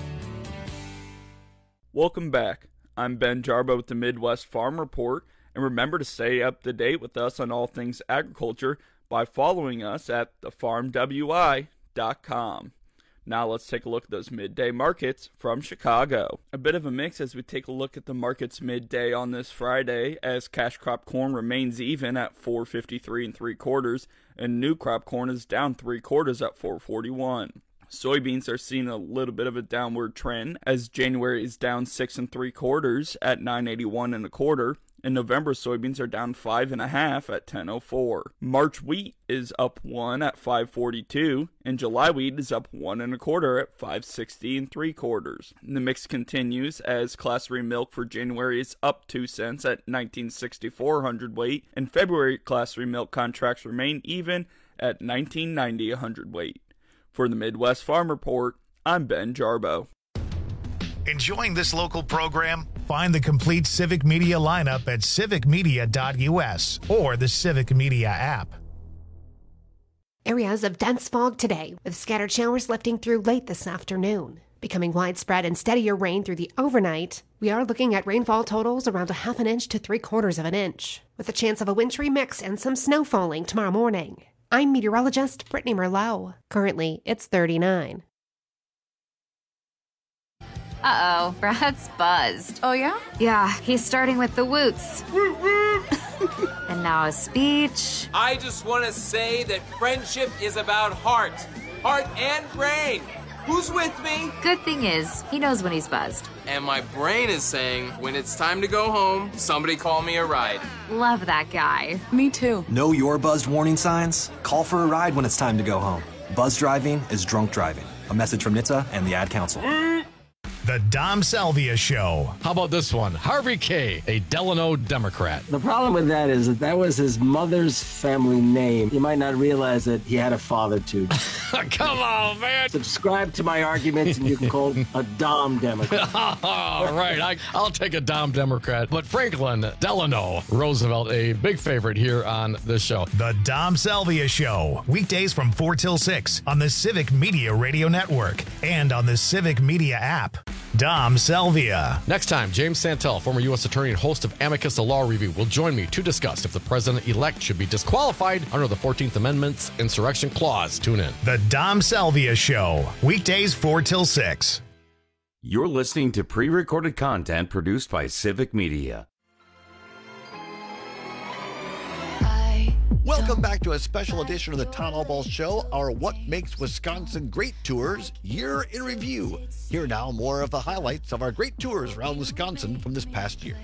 Welcome back. I'm Ben Jarbo with the Midwest Farm Report, and remember to stay up to date with us on all things agriculture by following us at the farm w i dot com. Now let's take a look at those midday markets from Chicago. A bit of a mix as we take a look at the markets midday on this Friday, as cash crop corn remains even at four fifty-three and three quarters, and new crop corn is down three quarters at four forty-one. Soybeans are seeing a little bit of a downward trend as January is down six and three quarters at nine eighty-one and a quarter, and November soybeans are down five and a half at ten oh four. March wheat is up one at five forty-two, and July wheat is up one and a quarter at five sixty and three quarters. The mix continues as Class three milk for January is up two cents at nineteen sixty-four hundredweight, and February Class three milk contracts remain even at nineteen ninety a hundredweight. For the Midwest Farm Report, I'm Ben Jarbo. Enjoying this local program? Find the complete Civic Media lineup at civic media dot u s or the Civic Media app. Areas of dense fog today, with scattered showers lifting through late this afternoon. Becoming widespread and steadier rain through the overnight, we are looking at rainfall totals around a half an inch to three quarters of an inch, with a chance of a wintry mix and some snow falling tomorrow morning. I'm meteorologist Brittany Merlot. Currently, it's thirty-nine. Uh-oh, Brad's buzzed. Oh, yeah? Yeah, he's starting with the woots. And now a speech. I just want to say that friendship is about heart. Heart and brain. Who's with me? Good thing is, he knows when he's buzzed. And my brain is saying, when it's time to go home, somebody call me a ride. Love that guy. Me too. Know your buzzed warning signs? Call for a ride when it's time to go home. Buzz driving is drunk driving. A message from N H T S A and the Ad Council. The Dom Salvia Show. How about this one? Harvey K., a Delano Democrat. The problem with that is that that was his mother's family name. You might not realize that he had a father, too. Come on, man. Subscribe to my arguments and you can call a Dom Democrat. All right, I, I'll take a Dom Democrat. But Franklin Delano Roosevelt, a big favorite here on this show. The Dom Salvia Show. Weekdays from four till six on the Civic Media Radio Network and on the Civic Media app. Dom Salvia. Next time, James Santel, former U S attorney and host of Amicus, the Law Review, will join me to discuss if the president-elect should be disqualified under the fourteenth Amendment's Insurrection Clause. Tune in. The Dom Salvia Show. Weekdays four till six. You're listening to pre-recorded content produced by Civic Media. Welcome back to a special edition of the Town Hall Ball Show, our What Makes Wisconsin Great Tours Year in Review. Here now, more of the highlights of our great tours around Wisconsin from this past year.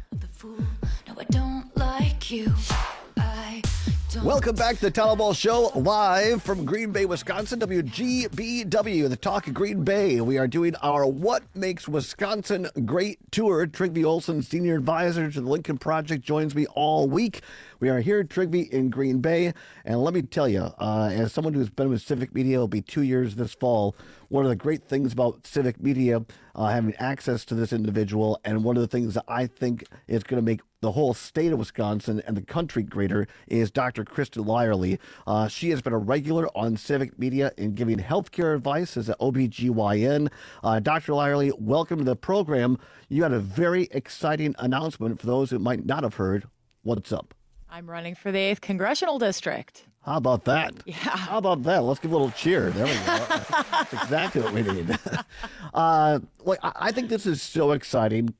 No, I don't like you. I don't. Welcome back to the Town Hall Ball Show, live from Green Bay, Wisconsin, W G B W, the Talk of Green Bay. We are doing our What Makes Wisconsin Great Tour. Trygve Olson, Senior Advisor to the Lincoln Project, joins me all week. We are here, Trygve, in Green Bay, and let me tell you, uh, as someone who's been with Civic Media, it'll be two years this fall, one of the great things about Civic Media, uh, having access to this individual, and one of the things that I think is going to make the whole state of Wisconsin and the country greater is Doctor Kristen Lyerly. Uh, she has been a regular on Civic Media in giving healthcare advice as an O B G Y N. Uh, Doctor Lyerly, welcome to the program. You had a very exciting announcement for those who might not have heard. What's up? I'm running for the eighth Congressional District. How about that? Yeah. How about that? Let's give a little cheer. There we go. That's exactly what we need. uh, like, I think this is so exciting.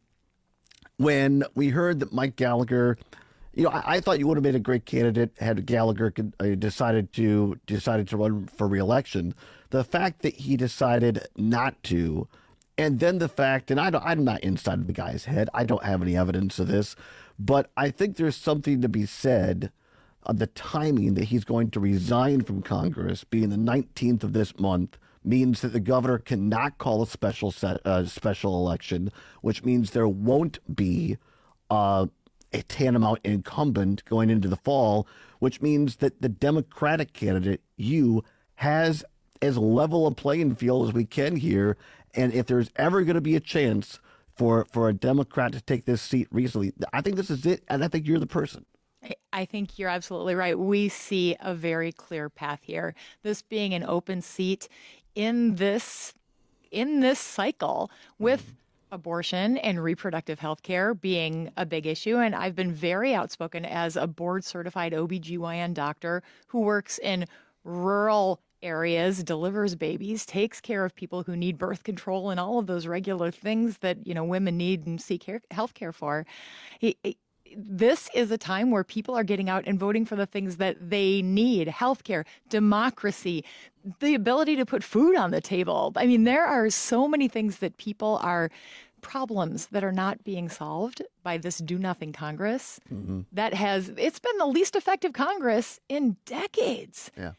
When we heard that Mike Gallagher, you know, I, I thought you would have made a great candidate had Gallagher uh, decided to decided to run for re-election. The fact that he decided not to, and then the fact, and I don't, I'm not inside the guy's head. I don't have any evidence of this. But I think there's something to be said of the timing that he's going to resign from Congress, being the nineteenth of this month, means that the governor cannot call a special set, uh, special election, which means there won't be uh, a tantamount incumbent going into the fall, which means that the Democratic candidate, you, has as level a playing field as we can here. And if there's ever going to be a chance for for a Democrat to take this seat recently, I think this is it, and I think you're the person. I think you're absolutely right. We see a very clear path here. This being an open seat in this in this cycle with abortion and reproductive health care being a big issue. And I've been very outspoken as a board-certified O B G Y N doctor who works in rural areas, delivers babies, takes care of people who need birth control and all of those regular things that, you know, women need and seek health care for. He, he, this is a time where people are getting out and voting for the things that they need: healthcare, democracy, the ability to put food on the table. I mean, there are so many things that people are problems that are not being solved by this do-nothing Congress. Mm-hmm. That has, it's been the least effective Congress in decades. Yeah.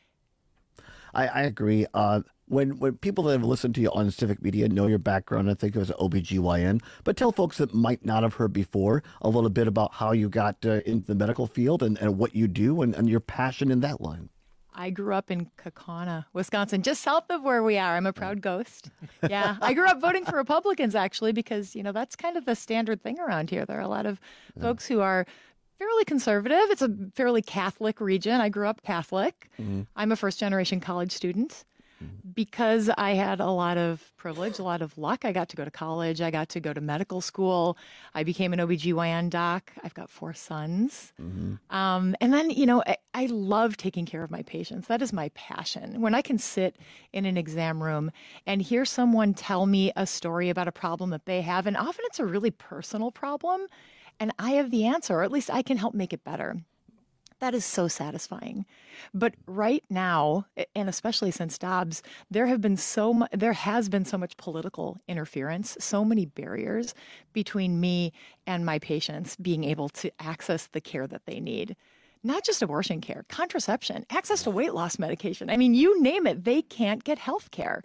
I, I agree. Uh, when when people that have listened to you on Civic Media know your background, I think it was O B G Y N, but tell folks that might not have heard before a little bit about how you got uh, into the medical field and, and what you do and, and your passion in that line. I grew up in Kaukauna, Wisconsin, just south of where we are. I'm a proud ghost. Yeah, I grew up voting for Republicans, actually, because, you know, that's kind of the standard thing around here. There are a lot of yeah. folks who are fairly conservative. It's a fairly Catholic region. I grew up Catholic. Mm-hmm. I'm a first-generation college student. Because I had a lot of privilege, a lot of luck. I got to go to college. I got to go to medical school. I became an O B G Y N doc. I've got four sons. Mm-hmm. Um, and then, you know, I, I love taking care of my patients. That is my passion. When I can sit in an exam room and hear someone tell me a story about a problem that they have, and often it's a really personal problem, and I have the answer, or at least I can help make it better. That is so satisfying. But right now, and especially since Dobbs, there have been so mu- there has been so much political interference, so many barriers between me and my patients being able to access the care that they need. not just abortion care, contraception, access to weight loss medication. I mean, you name it, they can't get health care.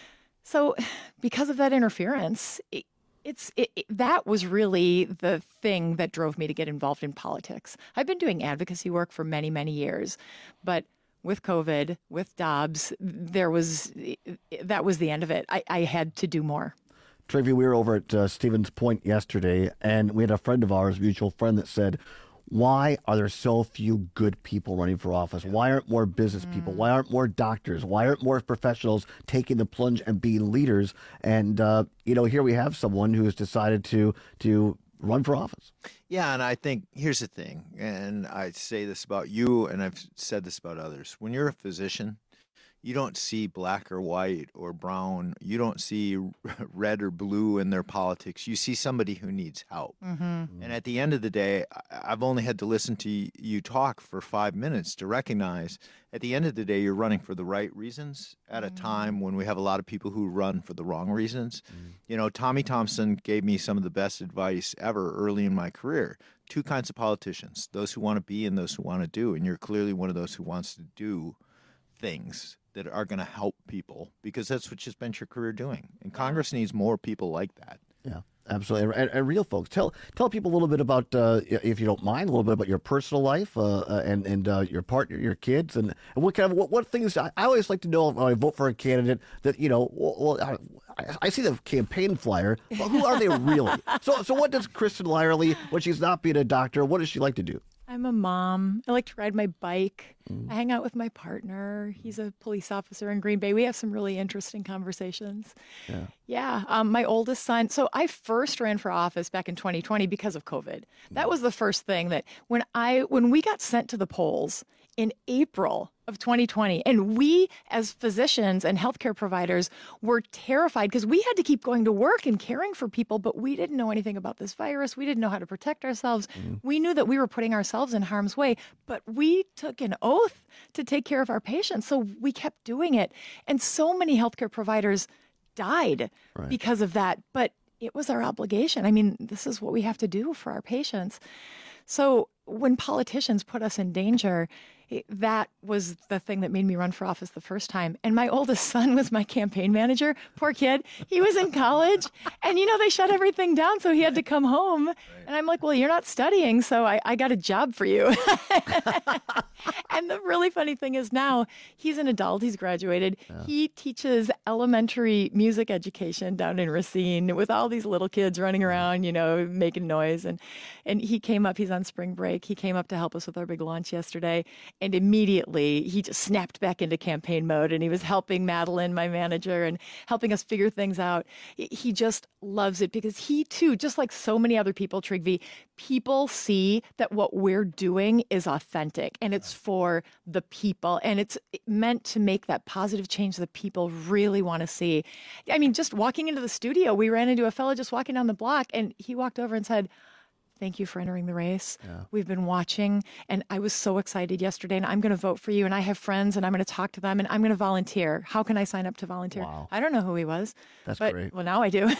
So because of that interference, it, it's it, it, that was really the thing that drove me to get involved in politics. I've been doing advocacy work for many, many years, but with COVID, with Dobbs, there was that was the end of it. I, I had to do more. Trivia, we were over at uh, Stevens Point yesterday, and we had a friend of ours, a mutual friend, that said, why are there so few good people running for office? Why aren't more business mm. people? Why aren't more doctors? Why aren't more professionals taking the plunge and being leaders? And, uh, you know, here we have someone who has decided to to run for office. Yeah, and I think here's the thing, and I say this about you, and I've said this about others. When you're a physician, you don't see black or white or brown. You don't see red or blue in their politics. You see somebody who needs help. Mm-hmm. And at the end of the day, I've only had to listen to you talk for five minutes to recognize at the end of the day, you're running for the right reasons at a time when we have a lot of people who run for the wrong reasons. Mm-hmm. You know, Tommy Thompson gave me some of the best advice ever early in my career. Two kinds of politicians, those who want to be and those who want to do. And you're clearly one of those who wants to do things that are going to help people, because that's what you've spent your career doing. And Congress needs more people like that. Yeah, absolutely. And, and real folks, tell tell people a little bit about, uh, if you don't mind, a little bit about your personal life uh, and and uh, your partner, your kids, and, and what kind of what, what things. I, I always like to know when I vote for a candidate that, you know, well, I, I see the campaign flyer, but who are they really? so so what does Kristen Lyerly, when she's not being a doctor, what does she like to do? I'm a mom. I like to ride my bike. Mm. I hang out with my partner. He's a police officer in Green Bay. We have some really interesting conversations. Yeah. Yeah. Um, my oldest son. So I first ran for office back in twenty twenty because of COVID. That was the first thing that when I when we got sent to the polls in April of twenty twenty, and we as physicians and healthcare providers were terrified because we had to keep going to work and caring for people, but we didn't know anything about this virus. We didn't know how to protect ourselves. Mm-hmm. We knew that we were putting ourselves in harm's way, but we took an oath to take care of our patients. So we kept doing it. And so many healthcare providers died right. because of that. But it was our obligation. I mean, this is what we have to do for our patients. So when politicians put us in danger, it, that was the thing that made me run for office the first time. And my oldest son was my campaign manager. Poor kid. He was in college. And, you know, they shut everything down, so he had to come home. Right. And I'm like, well, you're not studying, so I, I got a job for you. And the really funny thing is now he's an adult. He's graduated. Yeah. He teaches elementary music education down in Racine with all these little kids running around, you know, making noise. And, and he came up. He's on spring break. He came up to help us with our big launch yesterday. And immediately he just snapped back into campaign mode, and he was helping Madeline, my manager, and helping us figure things out. He just loves it because he too, just like so many other people, Trigvi, people see that what we're doing is authentic and it's for the people, and it's meant to make that positive change that people really want to see. I mean, just walking into the studio, we ran into a fellow just walking down the block, and he walked over and said, thank you for entering the race. Yeah. We've been watching, and I was so excited yesterday, and I'm going to vote for you, and I have friends, and I'm going to talk to them, and I'm going to volunteer. How can I sign up to volunteer? Wow. I don't know who he was. That's but, great. Well, now I do.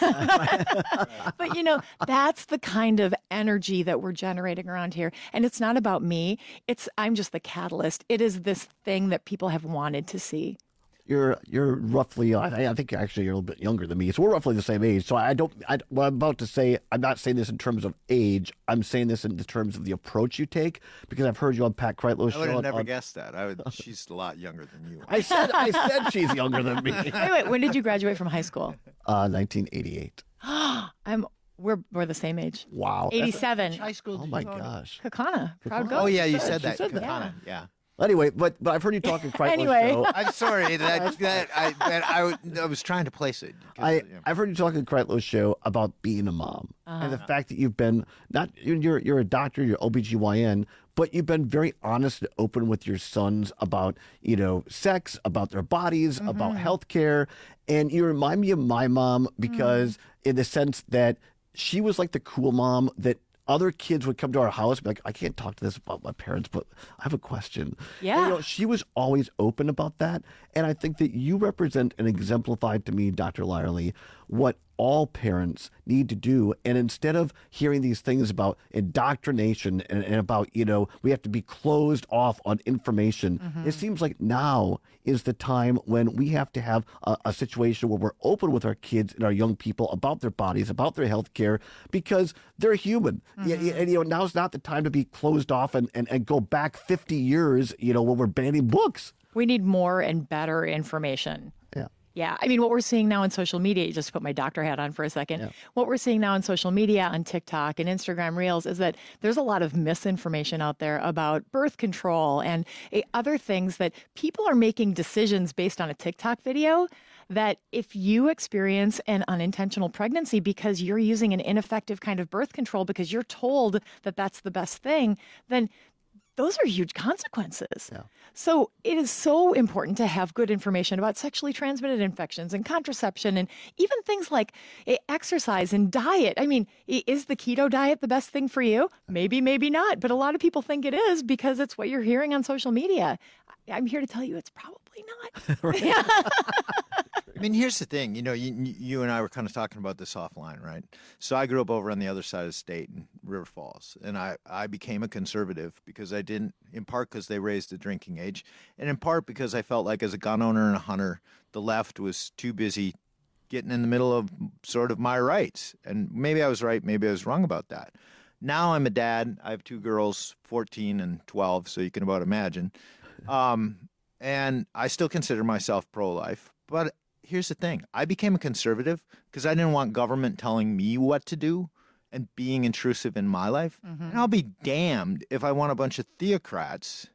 But, you know, that's the kind of energy that we're generating around here, and it's not about me. It's I'm just the catalyst. It is this thing that people have wanted to see. You're you're roughly, I, I think actually you're a little bit younger than me, so we're roughly the same age. So I don't, I, what I'm about to say, I'm not saying this in terms of age. I'm saying this in the terms of the approach you take, because I've heard you on Pat Kreitlow's show. I would have never on, guessed that. I would. She's a lot younger than you. I said I said she's younger than me. Wait, wait. When did you graduate from high school? Uh, nineteen eighty-eight. I'm. We're we're the same age. Wow. eighty-seven. Which high school? Oh my gosh. Kakana. Proud Oh yeah, you said She that. said that. Kakana. Yeah. Anyway, but but I've heard you talking Kreitlow's Anyway. show. I'm sorry that that I that I, w- I was trying to place it. I, yeah. I've heard you talking Kreitlow's show about being a mom Uh-huh. and the fact that you've been not you're you're a doctor, you're O B G Y N, but you've been very honest and open with your sons about, you know, sex, about their bodies, Mm-hmm. about healthcare, and you remind me of my mom because Mm. in the sense that she was like the cool mom that other kids would come to our house and be like, I can't talk to this about my parents, but I have a question. Yeah. And, you know, she was always open about that. And I think that you represent and exemplified to me, Doctor Lyerly, what all parents need to do. And instead of hearing these things about indoctrination and, and about, you know, we have to be closed off on information, Mm-hmm. it seems like now is the time when we have to have a, a situation where we're open with our kids and our young people about their bodies, about their health care, because they're human. Mm-hmm. Yeah, yeah, and, you know, now's not the time to be closed off and, and, and go back fifty years, you know, when we're banning books. We need more and better information. Yeah. Yeah. I mean, what we're seeing now in social media, just to put my doctor hat on for a second, Yeah. what we're seeing now in social media, on TikTok and Instagram Reels, is that there's a lot of misinformation out there about birth control and eh, other things that people are making decisions based on a TikTok video that if you experience an unintentional pregnancy because you're using an ineffective kind of birth control because you're told that that's the best thing, then those are huge consequences. Yeah. So it is so important to have good information about sexually transmitted infections and contraception and even things like eh, exercise and diet. I mean, i- is the keto diet the best thing for you? Maybe, maybe not. But a lot of people think it is because it's what you're hearing on social media. I- I'm here to tell you it's probably not. I mean, here's the thing. You know, you, you and I were kind of talking about this offline, right? So I grew up over on the other side of the state in River Falls, and I, I became a conservative because I didn't, in part because they raised the drinking age, and in part because I felt like as a gun owner and a hunter, the left was too busy getting in the middle of sort of my rights. And maybe I was right, maybe I was wrong about that. Now I'm a dad. I have two girls, fourteen and twelve, so you can about imagine. Um, and I still consider myself pro-life, but here's the thing. I became a conservative because I didn't want government telling me what to do and being intrusive in my life. Mm-hmm. And I'll be damned if I want a bunch of theocrats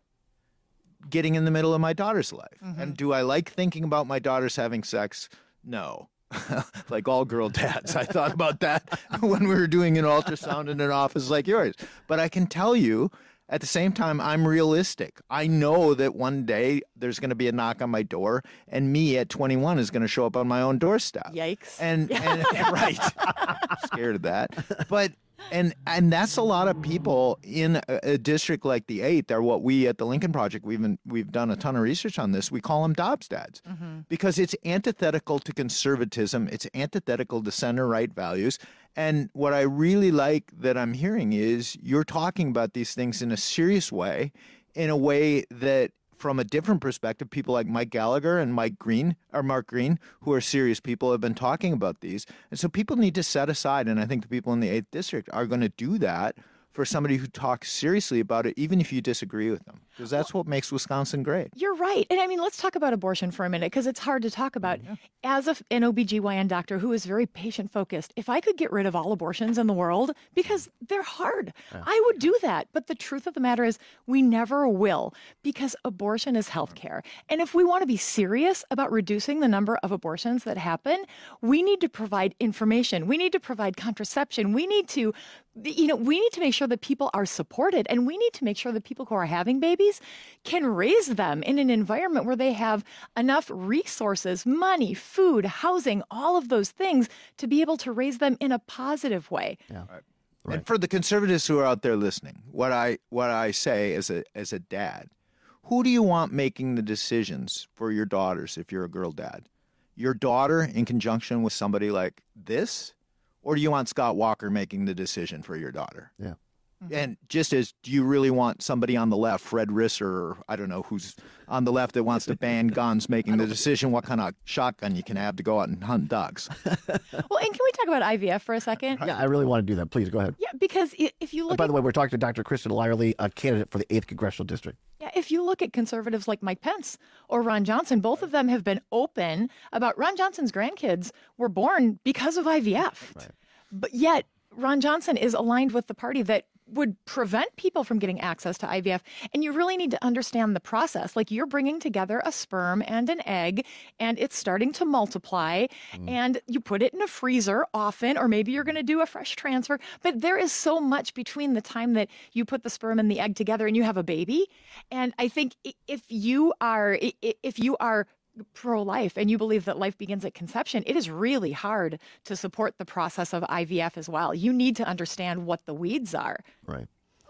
getting in the middle of my daughter's life. Mm-hmm. And do I like thinking about my daughters having sex? No. Like all girl dads. I thought about that when we were doing an ultrasound in an office like yours. But I can tell you, at the same time, I'm realistic. I know that one day there's going to be a knock on my door, and me at twenty-one is going to show up on my own doorstep. Yikes! And, and right, scared of that. But and and that's a lot of people in a, a district like the eighth. Are what we at the Lincoln Project we've been, we've done a ton of research on this. We call them Dobbs dads Mm-hmm. because it's antithetical to conservatism. It's antithetical to center right values. And what I really like that I'm hearing is you're talking about these things in a serious way, in a way that from a different perspective, people like Mike Gallagher and Mike Green or Mark Green, who are serious people, have been talking about these. And so people need to set aside, and I think the people in the eighth district are going to do that for somebody who talks seriously about it, even if you disagree with them, because that's what makes Wisconsin great. You're right. And I mean, let's talk about abortion for a minute because it's hard to talk about. Yeah. As a, an O B G Y N doctor who is very patient focused, if I could get rid of all abortions in the world, because they're hard, Yeah. I would do that. But the truth of the matter is we never will because abortion is health care. And if we want to be serious about reducing the number of abortions that happen, we need to provide information. We need to provide contraception. We need to you know, we need to make sure that people are supported, and we need to make sure that people who are having babies can raise them in an environment where they have enough resources, money, food, housing, all of those things to be able to raise them in a positive way. Yeah. Right. And for the conservatives who are out there listening, what I what I say as a as a dad, who do you want making the decisions for your daughters if you're a girl dad? Your daughter in conjunction with somebody like this? Or do you want Scott Walker making the decision for your daughter? Yeah. And just as, do you really want somebody on the left, Fred Risser, or I don't know who's on the left that wants to ban guns, making the decision what kind of shotgun you can have to go out and hunt ducks? Well, and can we talk about I V F for a second? Yeah, I really want to do that. Please go ahead. Yeah, because i- if you look And by at the way, we're talking to Doctor Kristen Lyerly, a candidate for the eighth Congressional District. Yeah, if you look at conservatives like Mike Pence or Ron Johnson, both of them have been open about Ron Johnson's grandkids were born because of I V F. Right. But yet, Ron Johnson is aligned with the party that would prevent people from getting access to I V F. And you really need to understand the process. Like you're bringing together a sperm and an egg, and it's starting to multiply, mm. and you put it in a freezer often, or maybe you're going to do a fresh transfer. But there is so much between the time that you put the sperm and the egg together and you have a baby. And I think if you are, if you are pro-life and you believe that life begins at conception, it is really hard to support the process of I V F as well. You need to understand what the weeds are. Right.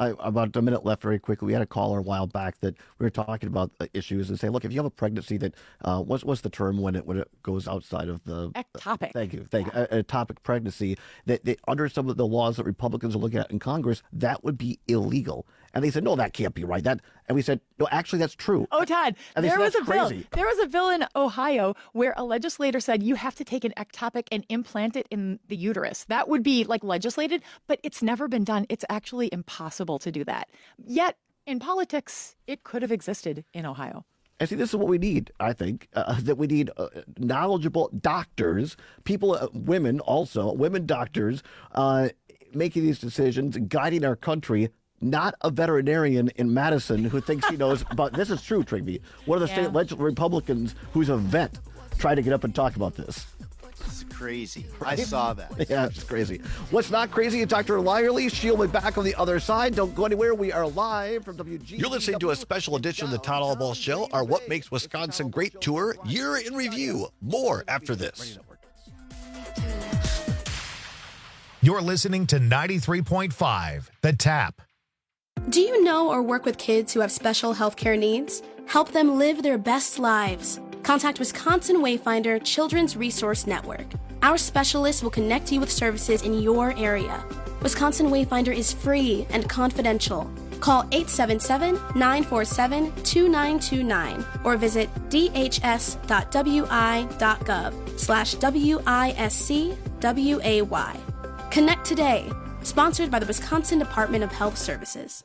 I, about a minute left very quickly. We had a caller a while back that we were talking about uh, issues and say, look, if you have a pregnancy that, uh, what's, what's the term when it when it goes outside of the... Ectopic. Uh, thank you. Thank you. A, ectopic pregnancy, that, that under some of the laws that Republicans are looking at in Congress, that would be illegal. And they said, no, that can't be right. That, and we said, no, actually, that's true. Oh, Todd, and they there said, was a that's bill. crazy. There was a bill in Ohio where a legislator said you have to take an ectopic and implant it in the uterus. That would be like legislated, but it's never been done. It's actually impossible to do that. Yet in politics, it could have existed in Ohio. And see, this is what we need, I think, uh, that we need uh, knowledgeable doctors, people, uh, women also, women doctors, uh, making these decisions, guiding our country. Not a veterinarian in Madison who thinks he knows about this. Is true, Trigby. One of the Yeah. state legis- Republicans who's a vet tried to get up and talk about this. It's crazy. I saw that. Yeah, it's crazy. What's not crazy is Doctor Lyerly. She'll be back on the other side. Don't go anywhere. We are live from W G B. You're listening to a special edition of the Todd Allball Show, our What Makes Wisconsin Great Tour, Year in Review. More after this. You're listening to ninety-three point five, The Tap. Do you know or work with kids who have special healthcare needs? Help them live their best lives. Contact Wisconsin Wayfinder Children's Resource Network. Our specialists will connect you with services in your area. Wisconsin Wayfinder is free and confidential. Call eight seven seven, nine four seven, two nine two nine or visit d h s dot w i dot gov slash W I S C W A Y. Connect today. Sponsored by the Wisconsin Department of Health Services.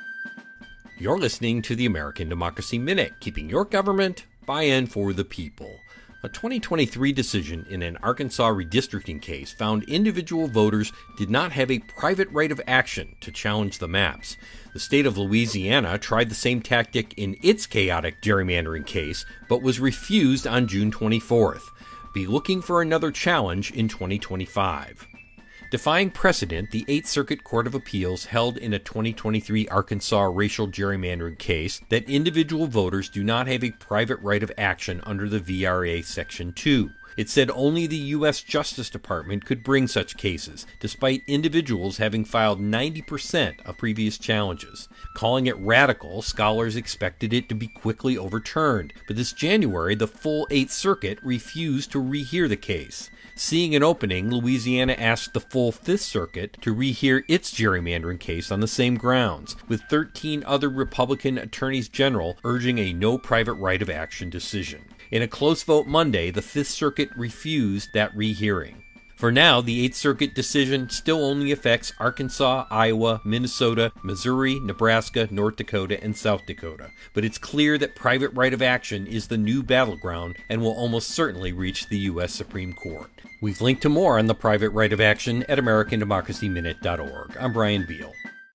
You're listening to the American Democracy Minute, keeping your government by and for the people. A twenty twenty-three decision in an Arkansas redistricting case found individual voters did not have a private right of action to challenge the maps. The state of Louisiana tried the same tactic in its chaotic gerrymandering case, but was refused on June twenty-fourth. Be looking for another challenge in twenty twenty-five. Defying precedent, the Eighth Circuit Court of Appeals held in a twenty twenty-three Arkansas racial gerrymandering case that individual voters do not have a private right of action under the V R A Section two. It said only the U S Justice Department could bring such cases, despite individuals having filed ninety percent of previous challenges. Calling it radical, scholars expected it to be quickly overturned, but this January the full Eighth Circuit refused to rehear the case. Seeing an opening, Louisiana asked the full Fifth Circuit to rehear its gerrymandering case on the same grounds, with thirteen other Republican attorneys general urging a no private right of action decision. In a close vote Monday, the Fifth Circuit refused that rehearing. For now, the Eighth Circuit decision still only affects Arkansas, Iowa, Minnesota, Missouri, Nebraska, North Dakota, and South Dakota. But it's clear that private right of action is the new battleground and will almost certainly reach the U S Supreme Court. We've linked to more on the private right of action at American Democracy Minute dot org. I'm Brian Beal.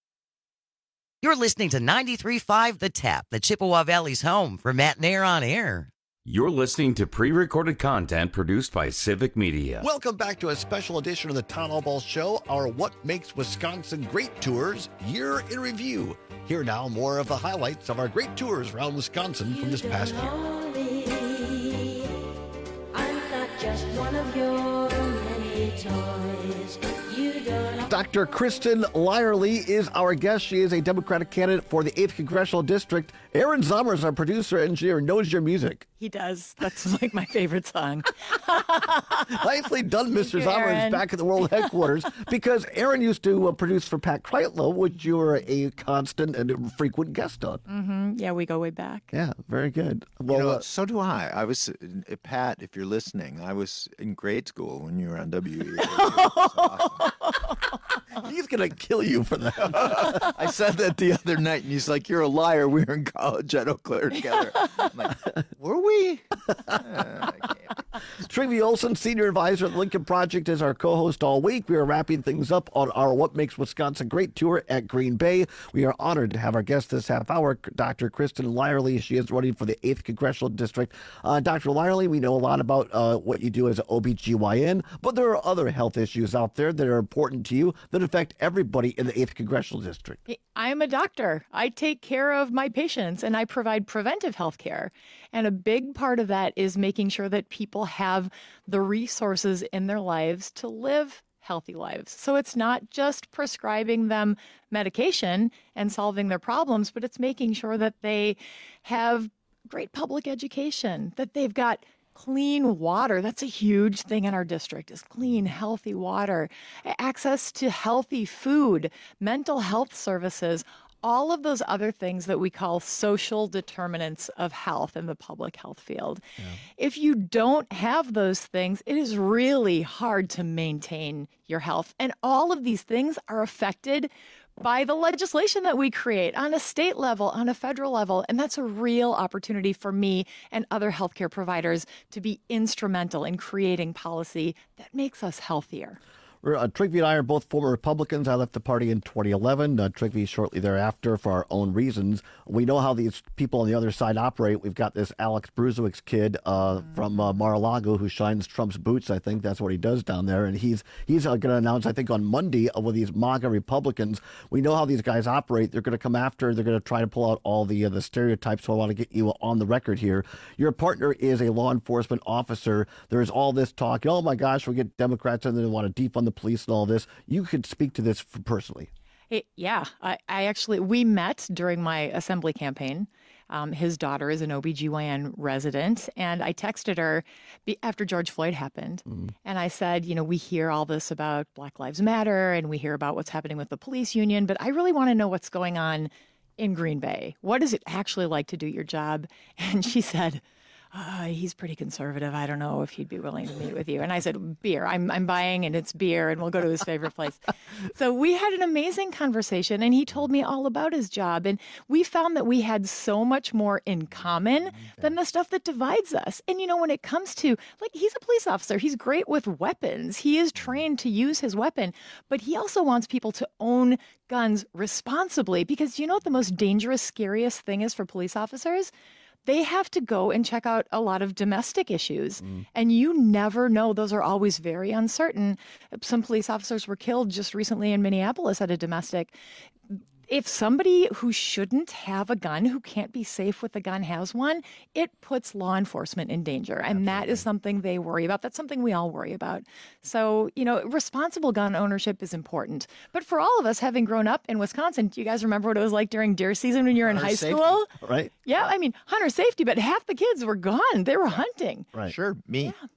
You're listening to ninety-three point five The Tap, the Chippewa Valley's home for Matt Nair on Air. You're listening to pre-recorded content produced by Civic Media. Welcome back to a special edition of the Todd Allball Show, our What Makes Wisconsin Great Tours, Year in Review. Here now, more of the highlights of our great tours around Wisconsin from this past year. I'm not just one of your many toys. You don't. Doctor Kristen Lyerly is our guest. She is a Democratic candidate for the eighth Congressional District. Aaron Zummers, our producer engineer, knows your music. He does. That's like my favorite song. Nicely done, Mister you, Zummers, Aaron. back at the World Headquarters, because Aaron used to uh, produce for Pat Kreitlow, which you were a constant and frequent guest on. Mm-hmm. Yeah, we go way back. Yeah, very good. Well, you know, uh, so do I. I was, uh, Pat, if you're listening, I was in grade school when you were on W E A. He's going to kill you for that. I said that the other night, and he's like, you're a liar. We were in college at Eau Claire together. I'm like, were we? Uh, Trigby Olson, Senior Advisor at the Lincoln Project, is our co-host all week. We are wrapping things up on our What Makes Wisconsin Great tour at Green Bay. We are honored to have our guest this half hour, Doctor Kristen Lyerly. She is running for the eighth Congressional District. Uh, Doctor Lyerly, we know a lot about uh, what you do as an O B G Y N, but there are other health issues out there that are important to you that affect everybody in the eighth Congressional District. I am a doctor. I take care of my patients and I provide preventive health care. And a big part of that is making sure that people have the resources in their lives to live healthy lives. So it's not just prescribing them medication and solving their problems, but it's making sure that they have great public education, that they've got clean water. That's a huge thing in our district, is clean, healthy water, access to healthy food, mental health services, all of those other things that we call social determinants of health in the public health field. Yeah. If you don't have those things, it is really hard to maintain your health. And all of these things are affected by the legislation that we create on a state level, on a federal level. And that's a real opportunity for me and other healthcare providers to be instrumental in creating policy that makes us healthier. Uh, Trygve and I are both former Republicans. I left the party in twenty eleven. Uh, Trygve shortly thereafter for our own reasons. We know how these people on the other side operate. We've got this Alex Bruzowick's kid uh, mm-hmm. from uh, Mar-a-Lago who shines Trump's boots. I think that's what he does down there. And he's he's uh, going to announce, I think, on Monday uh, with these MAGA Republicans. We know how these guys operate. They're going to come after. They're going to try to pull out all the uh, the stereotypes. So I want to get you on the record here. Your partner is a law enforcement officer. There's all this talk. Oh, my gosh, we get Democrats in there that want to defund the police and all this. You could speak to this personally. It, yeah, I, I actually, we met during my assembly campaign. Um, his daughter is an O B G Y N resident, and I texted her be, after George Floyd happened, mm. and I said, you know, we hear all this about Black Lives Matter, and we hear about what's happening with the police union, but I really want to know what's going on in Green Bay. What is it actually like to do your job? And she said, Uh, he's pretty conservative. I don't know if he'd be willing to meet with you. And I said, beer. I'm I'm buying, and it's beer, and we'll go to his favorite place. So we had an amazing conversation, and he told me all about his job. And we found that we had so much more in common than the stuff that divides us. And, you know, when it comes to, like, he's a police officer. He's great with weapons. He is trained to use his weapon. But he also wants people to own guns responsibly, because you know what the most dangerous, scariest thing is for police officers? They have to go and check out a lot of domestic issues. Mm. And you never know. Those are always very uncertain. Some police officers were killed just recently in Minneapolis at a domestic. If somebody who shouldn't have a gun, who can't be safe with a gun, has one, it puts law enforcement in danger. And Absolutely. That is something they worry about. That's something we all worry about. So, you know, responsible gun ownership is important. But for all of us, having grown up in Wisconsin, do you guys remember what it was like during deer season when you were in hunter high safety, school? Right. Yeah, I mean, hunter safety, but half the kids were gone. They were hunting. Right. Sure, me. Yeah.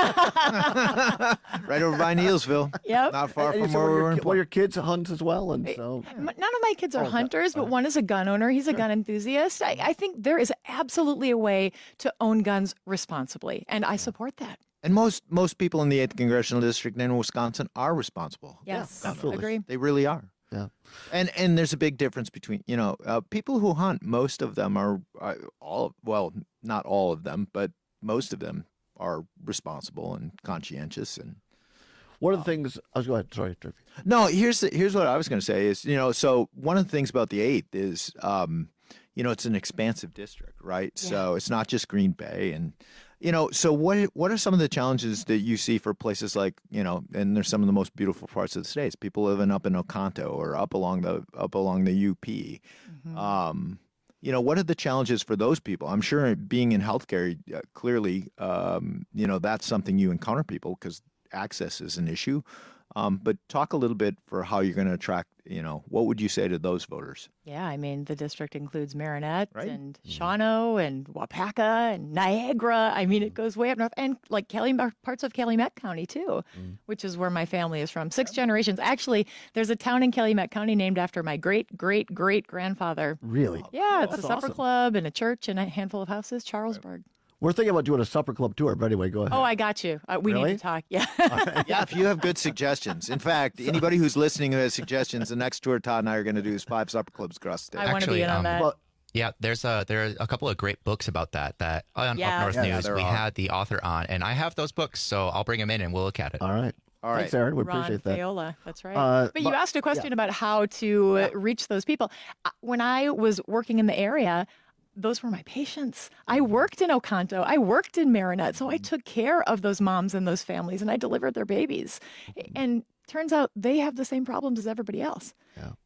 Right over by Neilsville. Yep. Not far And from so where we your, were. ki- well, your kids hunt as well, and so None of my kids are Oh, hunters, but one is a gun owner. He's a gun enthusiast. I, I think there is absolutely a way to own guns responsibly, and I support that. And most most people in the eighth Congressional District in Wisconsin are responsible. Yes, Yeah, absolutely. agree. They really are. Yeah. And and there's a big difference between, you know, uh, people who hunt, most of them are, uh, all, well, not all of them, but most of them are responsible and conscientious. And one of the things I was going. Sorry, Trygve. no, here's the, here's what I was going to say is, you know, so one of the things about the eighth is, um, you know, it's an expansive district, right? Yeah. So it's not just Green Bay. And, you know, so what what are some of the challenges that you see for places like, you know, and there's some of the most beautiful parts of the states, people living up in Oconto or up along the up along the U P. Mm-hmm. Um, you know, what are the challenges for those people? I'm sure being in healthcare, uh, clearly, um, you know, that's something you encounter people because access is an issue. Um, but talk a little bit for how you're going to attract, you know, what would you say to those voters? Yeah, I mean, the district includes Marinette Right. and Shawano and Wapaka and Niagara. I mean, it goes way up north, and like Calumet, parts of Calumet County too, mm. which is where my family is from. Six generations. Actually, there's a town in Calumet County named after my great, great, great grandfather. Really? Yeah, it's That's a supper awesome. club and a church and a handful of houses. Charlesburg. We're thinking about doing a supper club tour, but anyway, go ahead. Oh, I got you. Uh, we Really? need to talk. Yeah. Yeah, if you have good suggestions. In fact, anybody who's listening who has suggestions, the next tour Todd and I are going to do is five supper clubs across the state. I want to be in on um, that. Well, Yeah, there's a there are a couple of great books about that that on Yeah. Up North Yeah, News there we are. had the author on, and I have those books, so I'll bring them in and we'll look at it. all right. All right. Thanks, Aaron. We Ron appreciate that. Faiola, that's right. Uh, but you but- asked a question about how to uh, reach those people. Uh, When I was working in the area, those were my patients. I worked in Oconto. I worked in Marinette. So I took care of those moms and those families, and I delivered their babies. And turns out they have the same problems as everybody else. Yeah.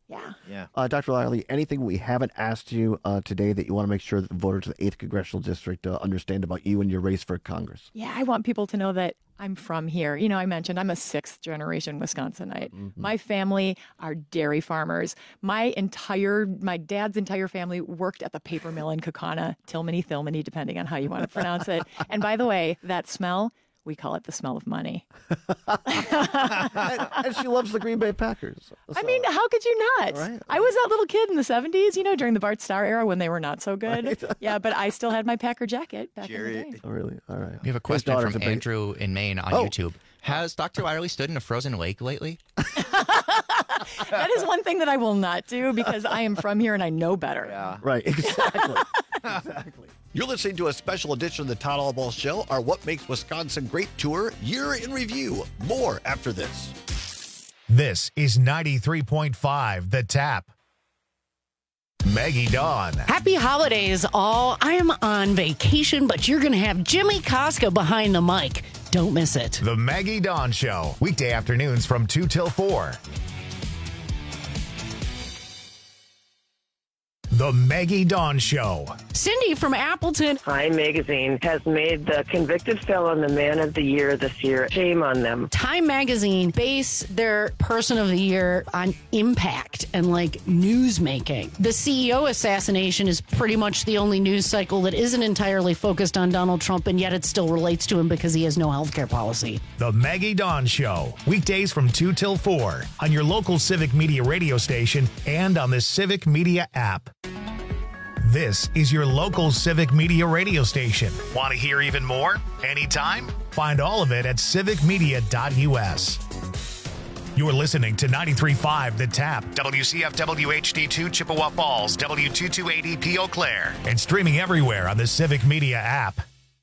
Yeah. Yeah. Uh, Doctor Riley, anything we haven't asked you uh, today that you want to make sure that the voters of the eighth Congressional District uh, understand about you and your race for Congress? Yeah, I want people to know that I'm from here. You know, I mentioned I'm a sixth generation Wisconsinite. Mm-hmm. My family are dairy farmers. My entire, my dad's entire family worked at the paper mill in Kaukauna, Tilmany, Thilmany, depending on how you want to pronounce it. And by the way, that smell, we call it the smell of money. and, and she loves the Green Bay Packers. So. I mean, how could you not? Right. I was that little kid in the seventies, you know, during the Bart Starr era when they were not so good. Right. Yeah, but I still had my Packer jacket back Jerry. in the day. Oh, really? All right. We have a question from Andrew in Maine on oh. YouTube. Has Doctor Wiley stood in a frozen lake lately? That is one thing that I will not do because I am from here and I know better. Yeah. Right, exactly. exactly. You're listening to a special edition of the Todd Allball Show, our What Makes Wisconsin Great Tour, Year in Review. More after this. This is ninety-three point five The Tap. Maggie Dawn. Happy holidays, all. I am on vacation, but you're going to have Jimmy Koska behind the mic. Don't miss it. The Maggie Dawn Show, weekday afternoons from two till four. The Maggie Dawn Show. Cindy from Appleton. Time Magazine has made the convicted felon the man of the year this year. Shame on them. Time Magazine base their person of the year on impact and like news making. The C E O assassination is pretty much the only news cycle that isn't entirely focused on Donald Trump, and yet it still relates to him because he has no healthcare policy. The Maggie Dawn Show, weekdays from two till four on your local Civic Media radio station and on the Civic Media app. This is your local Civic Media radio station. Want to hear even more? Anytime? Find all of it at civic media dot u s. You're listening to ninety-three point five The Tap, W C F W H D two Chippewa Falls, W two two eight E P Eau Claire, and streaming everywhere on the Civic Media app.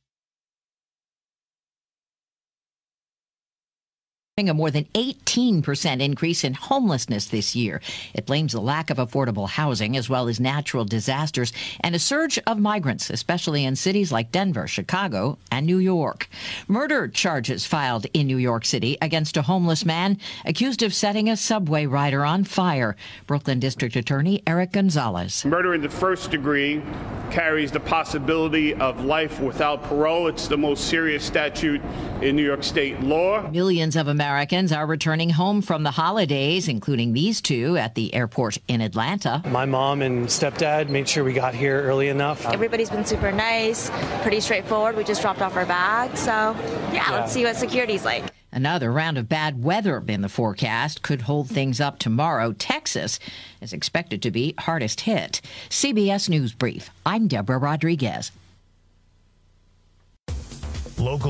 A more than eighteen percent increase in homelessness this year. It blames the lack of affordable housing as well as natural disasters and a surge of migrants, especially in cities like Denver, Chicago, and New York. Murder charges filed in New York City against a homeless man accused of setting a subway rider on fire. Brooklyn District Attorney Eric Gonzalez. Murder in the first degree carries the possibility of life without parole. It's the most serious statute in New York State law. Millions of Americans Americans are returning home from the holidays, including these two at the airport in Atlanta. My mom and stepdad made sure we got here early enough. Everybody's been super nice, pretty straightforward. We just dropped off our bag. So, yeah, yeah. Let's see what security's like. Another round of bad weather in the forecast could hold things up tomorrow. Texas is expected to be hardest hit. C B S News Brief. I'm Deborah Rodriguez. Local